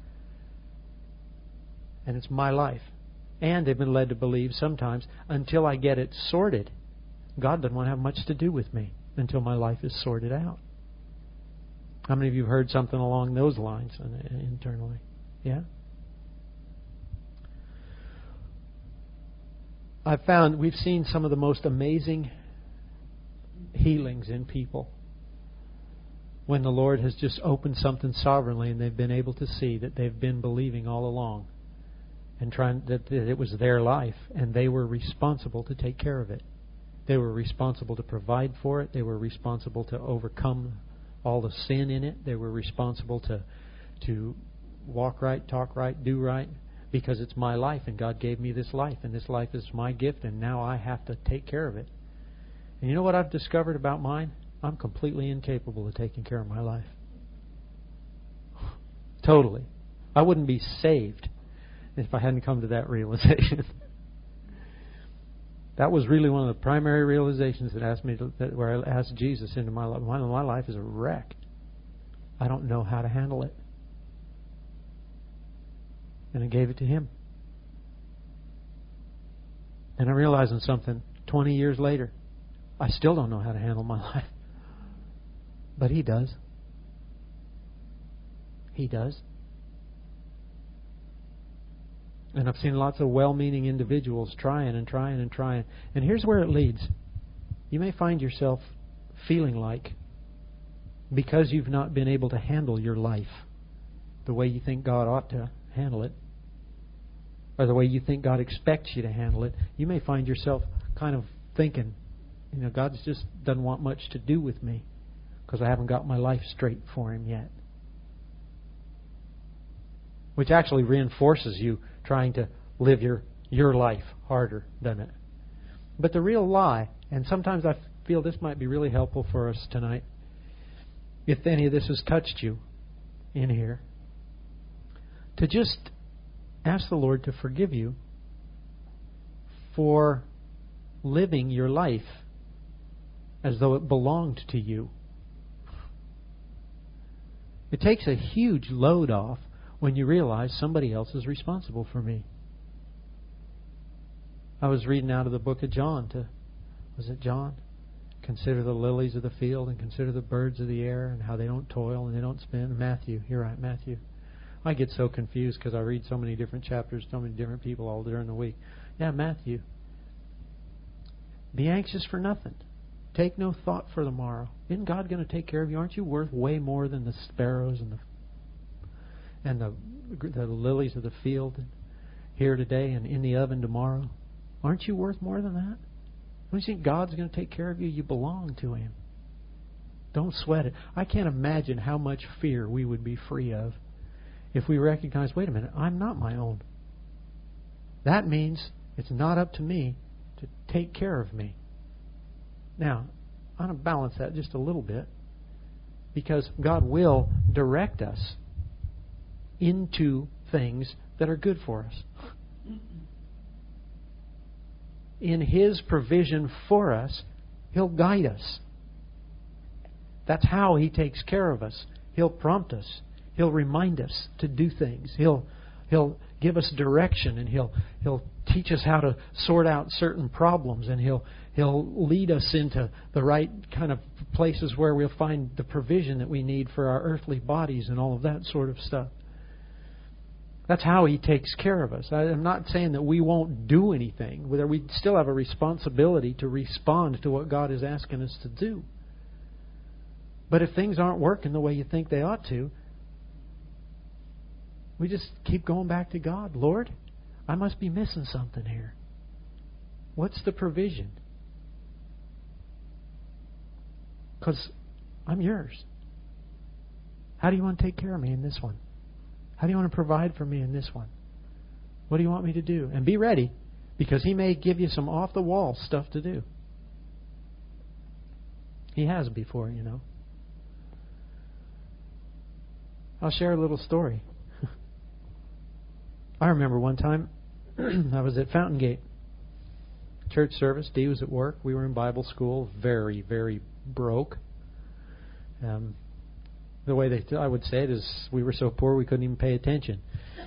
And it's my life. And they've been led to believe sometimes, until I get it sorted, God doesn't want to have much to do with me until my life is sorted out. How many of you have heard something along those lines internally? Yeah? I've found we've seen some of the most amazing healings in people when the Lord has just opened something sovereignly and they've been able to see that they've been believing all along and trying that it was their life and they were responsible to take care of it. They were responsible to provide for it. They were responsible to overcome all the sin in it. They were responsible to to walk right, talk right, do right, because it's my life and God gave me this life and this life is my gift and now I have to take care of it. And you know what I've discovered about mine? I'm completely incapable of taking care of my life. Totally. I wouldn't be saved if I hadn't come to that realization. That was really one of the primary realizations that asked me to, that where I asked Jesus into my life. My, my life is a wreck. I don't know how to handle it. And I gave it to Him. And I'm realizing something twenty years later. I still don't know how to handle my life. But He does. He does. And I've seen lots of well-meaning individuals trying and trying and trying. And here's where it leads. You may find yourself feeling like, because you've not been able to handle your life the way you think God ought to handle it, or the way you think God expects you to handle it, you may find yourself kind of thinking, you know, God just doesn't want much to do with me because I haven't got my life straight for Him yet. Which actually reinforces you trying to live your, your life harder, doesn't it? But the real lie, and sometimes I feel this might be really helpful for us tonight, if any of this has touched you in here, to just ask the Lord to forgive you for living your life as though it belonged to you. It takes a huge load off when you realize somebody else is responsible for me. I was reading out of the book of John to, was it John? Consider the lilies of the field and consider the birds of the air and how they don't toil and they don't spin. Matthew, you're right, Matthew. I get so confused because I read so many different chapters, so many different people all during the week. Yeah, Matthew. Be anxious for nothing. Take no thought for the morrow. Isn't God going to take care of you? Aren't you worth way more than the sparrows and the and the the lilies of the field here today and in the oven tomorrow? Aren't you worth more than that? Don't you think God's going to take care of you? You belong to Him. Don't sweat it. I can't imagine how much fear we would be free of if we recognize, wait a minute, I'm not my own. That means it's not up to me to take care of me. Now, I'm going to balance that just a little bit, because God will direct us into things that are good for us. In His provision for us, He'll guide us. That's how He takes care of us. He'll prompt us. He'll remind us to do things. He'll He'll give us direction, and He'll He'll teach us how to sort out certain problems, and He'll He'll lead us into the right kind of places where we'll find the provision that we need for our earthly bodies and all of that sort of stuff. That's how He takes care of us. I'm not saying that we won't do anything. We still have a responsibility to respond to what God is asking us to do. But if things aren't working the way you think they ought to, we just keep going back to God. Lord, I must be missing something here. What's the provision? Because I'm yours. How do you want to take care of me in this one? How do you want to provide for me in this one? What do you want me to do? And be ready, because He may give you some off-the-wall stuff to do. He has before, you know. I'll share a little story. I remember one time I was at Fountain Gate church service. Dee was at work. We were in Bible school. Very, very broke. Um, the way they, I would say it is, we were so poor we couldn't even pay attention.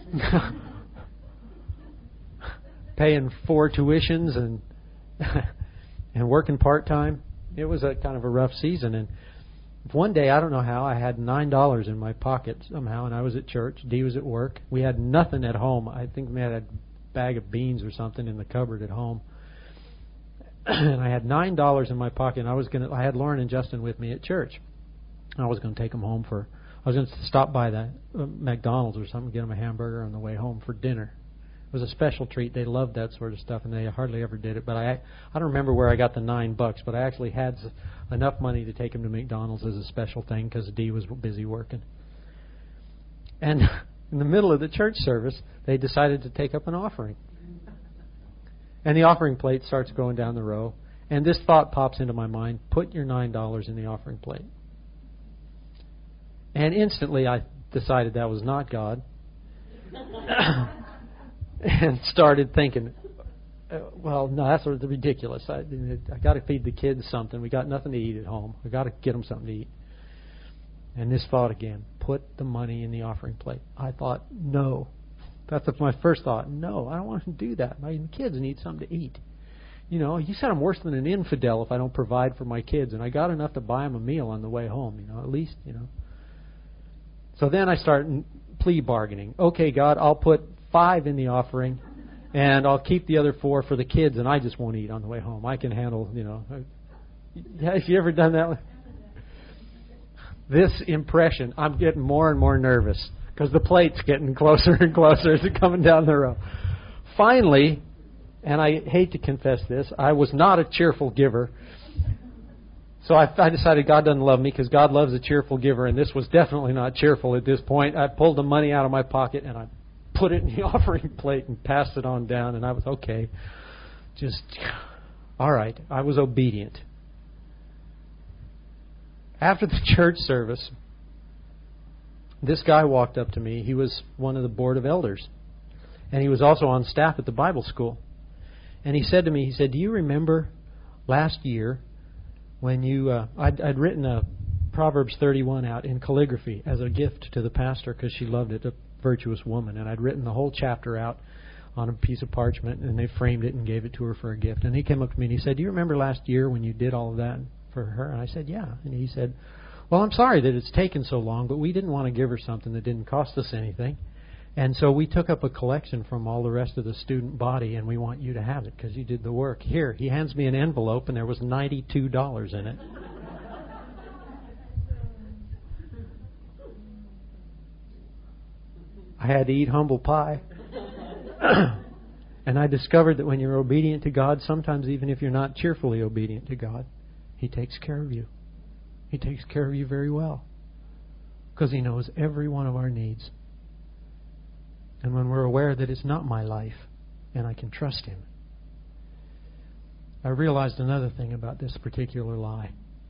Paying four tuitions and and working part time. It was a kind of a rough season. And one day, I don't know how, I had nine dollars in my pocket somehow, and I was at church. Dee was at work. We had nothing at home. I think we had a bag of beans or something in the cupboard at home. And I had nine dollars in my pocket, and I was gonna. I had Lauren and Justin with me at church. I was going to take them home for. I was going to stop by the uh, McDonald's or something, get them a hamburger on the way home for dinner. It was a special treat. They loved that sort of stuff, and they hardly ever did it. But I, I don't remember where I got the nine bucks, but I actually had enough money to take them to McDonald's as a special thing because Dee was busy working. And in the middle of the church service, they decided to take up an offering. And the offering plate starts going down the row. And this thought pops into my mind: put your nine dollars in the offering plate. And instantly I decided that was not God. And started thinking, well, no, that's ridiculous. I, I got to feed the kids something. We got nothing to eat at home. We got to get them something to eat. And this thought again: put the money in the offering plate. I thought, no. That's my first thought. No, I don't want to do that. My kids need something to eat. You know, you said I'm worse than an infidel if I don't provide for my kids, and I got enough to buy them a meal on the way home. You know, at least, you know. So then I start plea bargaining. Okay, God, I'll put five in the offering, and I'll keep the other four for the kids, and I just won't eat on the way home. I can handle, you know. Have you ever done that? This impression, I'm getting more and more nervous because the plate's getting closer and closer as it's coming down the row. Finally, and I hate to confess this, I was not a cheerful giver. So I, I decided God doesn't love me because God loves a cheerful giver, and this was definitely not cheerful at this point. I pulled the money out of my pocket and I put it in the offering plate and passed it on down, and I was okay. Just, all right, I was obedient. After the church service, this guy walked up to me. He was one of the board of elders, and he was also on staff at the Bible school. And he said to me, he said, do you remember last year when you, uh, I'd, I'd written a Proverbs thirty-one out in calligraphy as a gift to the pastor because she loved it, a virtuous woman. And I'd written the whole chapter out on a piece of parchment, and they framed it and gave it to her for a gift. And he came up to me and he said, do you remember last year when you did all of that for her? And I said, yeah. And he said, well, I'm sorry that it's taken so long, but we didn't want to give her something that didn't cost us anything. And so we took up a collection from all the rest of the student body, and we want you to have it because you did the work. Here, he hands me an envelope, and there was ninety-two dollars in it. I had to eat humble pie. And I discovered that when you're obedient to God, sometimes even if you're not cheerfully obedient to God, He takes care of you. He takes care of you very well because He knows every one of our needs. And when we're aware that it's not my life and I can trust Him, I realized another thing about this particular lie.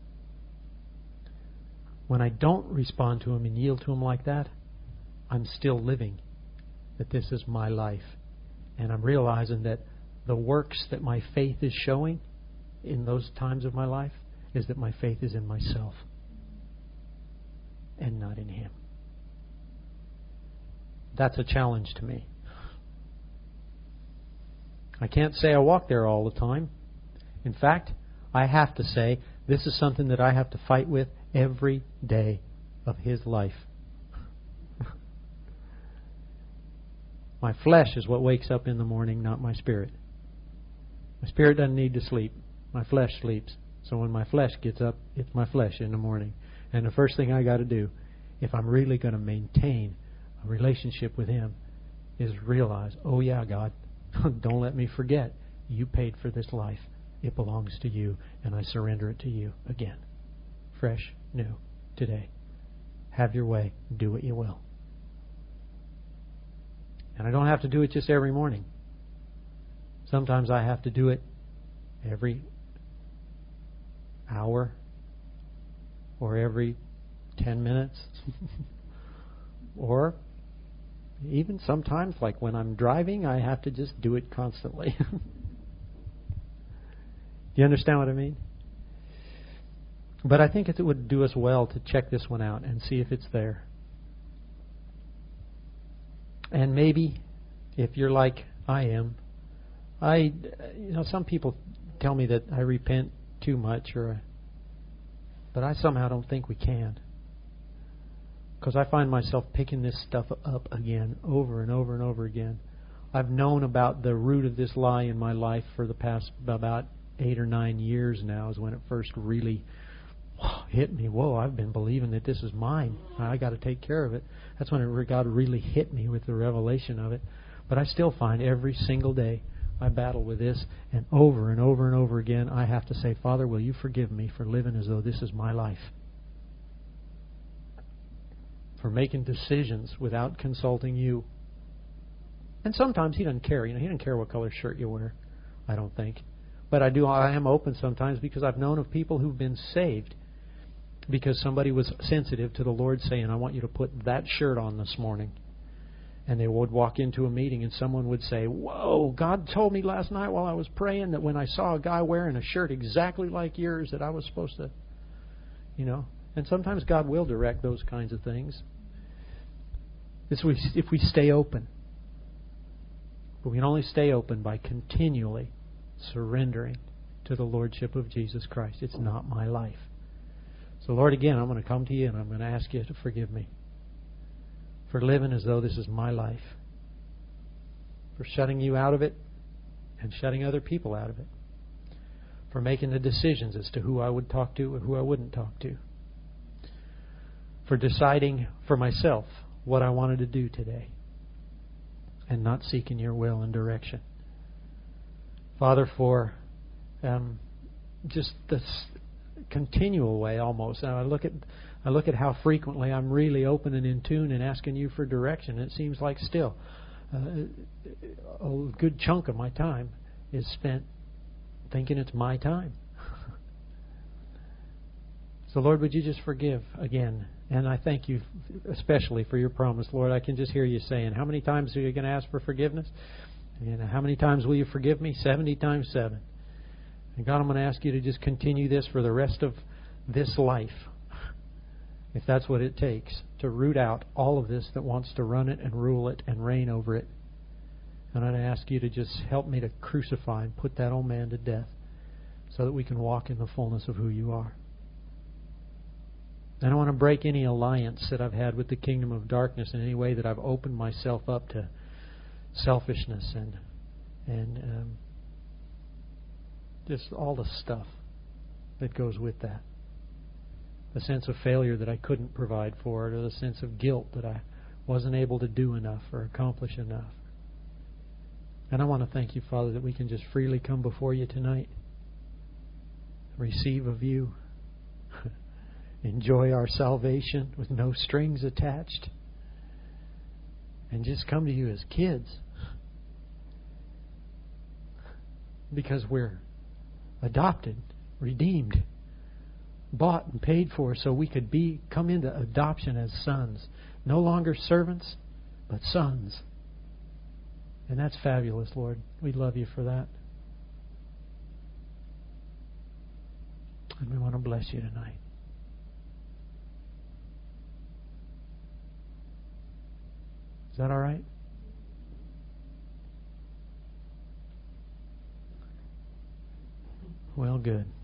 When I don't respond to Him and yield to Him like that, I'm still living that this is my life. And I'm realizing that the works that my faith is showing in those times of my life is that my faith is in myself and not in Him. That's a challenge to me. I can't say I walk there all the time. In fact, I have to say this is something that I have to fight with every day of His life. My flesh is what wakes up in the morning, not my spirit. My spirit doesn't need to sleep. My flesh sleeps. So when my flesh gets up, it's my flesh in the morning. And the first thing I got to do, if I'm really going to maintain a relationship with Him, is realize, oh yeah, God, don't let me forget. You paid for this life. It belongs to You, and I surrender it to You again. Fresh, new, today. Have Your way. Do what You will. And I don't have to do it just every morning. Sometimes I have to do it every hour or every ten minutes. Or even sometimes, like when I'm driving, I have to just do it constantly. Do you understand what I mean? But I think it would do us well to check this one out and see if it's there. And maybe, if you're like I am, I, you know, some people tell me that I repent too much, or, but I somehow don't think we can, because I find myself picking this stuff up again, over and over and over again. I've known about the root of this lie in my life for the past about eight or nine years now, is when it first really hit me. Whoa, I've been believing that this is mine. I got to take care of it. That's when it, God really hit me with the revelation of it. But I still find every single day I battle with this, and over and over and over again I have to say, Father, will You forgive me for living as though this is my life? For making decisions without consulting You. And sometimes He doesn't care. You know, He doesn't care what color shirt you wear, I don't think. But I do. I am open sometimes, because I've known of people who've been saved because somebody was sensitive to the Lord saying, I want you to put that shirt on this morning. And they would walk into a meeting and someone would say, whoa, God told me last night while I was praying that when I saw a guy wearing a shirt exactly like yours that I was supposed to, you know. And sometimes God will direct those kinds of things. If we, if we stay open. But we can only stay open by continually surrendering to the Lordship of Jesus Christ. It's not my life. So Lord, again, I'm going to come to You and I'm going to ask You to forgive me for living as though this is my life, for shutting You out of it and shutting other people out of it, for making the decisions as to who I would talk to and who I wouldn't talk to, for deciding for myself what I wanted to do today and not seeking Your will and direction. Father, for um, just this continual way almost. And I look at I look at how frequently I'm really open and in tune and asking You for direction. It seems like still uh, a good chunk of my time is spent thinking it's my time. So Lord, would You just forgive again? And I thank You especially for Your promise, Lord. I can just hear You saying, how many times are you going to ask for forgiveness? And how many times will You forgive me? seventy times seven. And God, I'm going to ask You to just continue this for the rest of this life, if that's what it takes, to root out all of this that wants to run it and rule it and reign over it. And I'm going to ask You to just help me to crucify and put that old man to death so that we can walk in the fullness of who You are. And I want to break any alliance that I've had with the kingdom of darkness in any way that I've opened myself up to selfishness and and um, just all the stuff that goes with that. The sense of failure that I couldn't provide for it, or the sense of guilt that I wasn't able to do enough or accomplish enough. And I want to thank You, Father, that we can just freely come before You tonight, receive of You, enjoy our salvation with no strings attached, and just come to You as kids, because we're adopted, redeemed, bought and paid for, so we could be come into adoption as sons. No longer servants, but sons. And that's fabulous, Lord. We love You for that. And we want to bless You tonight. Is that all right? Well, good.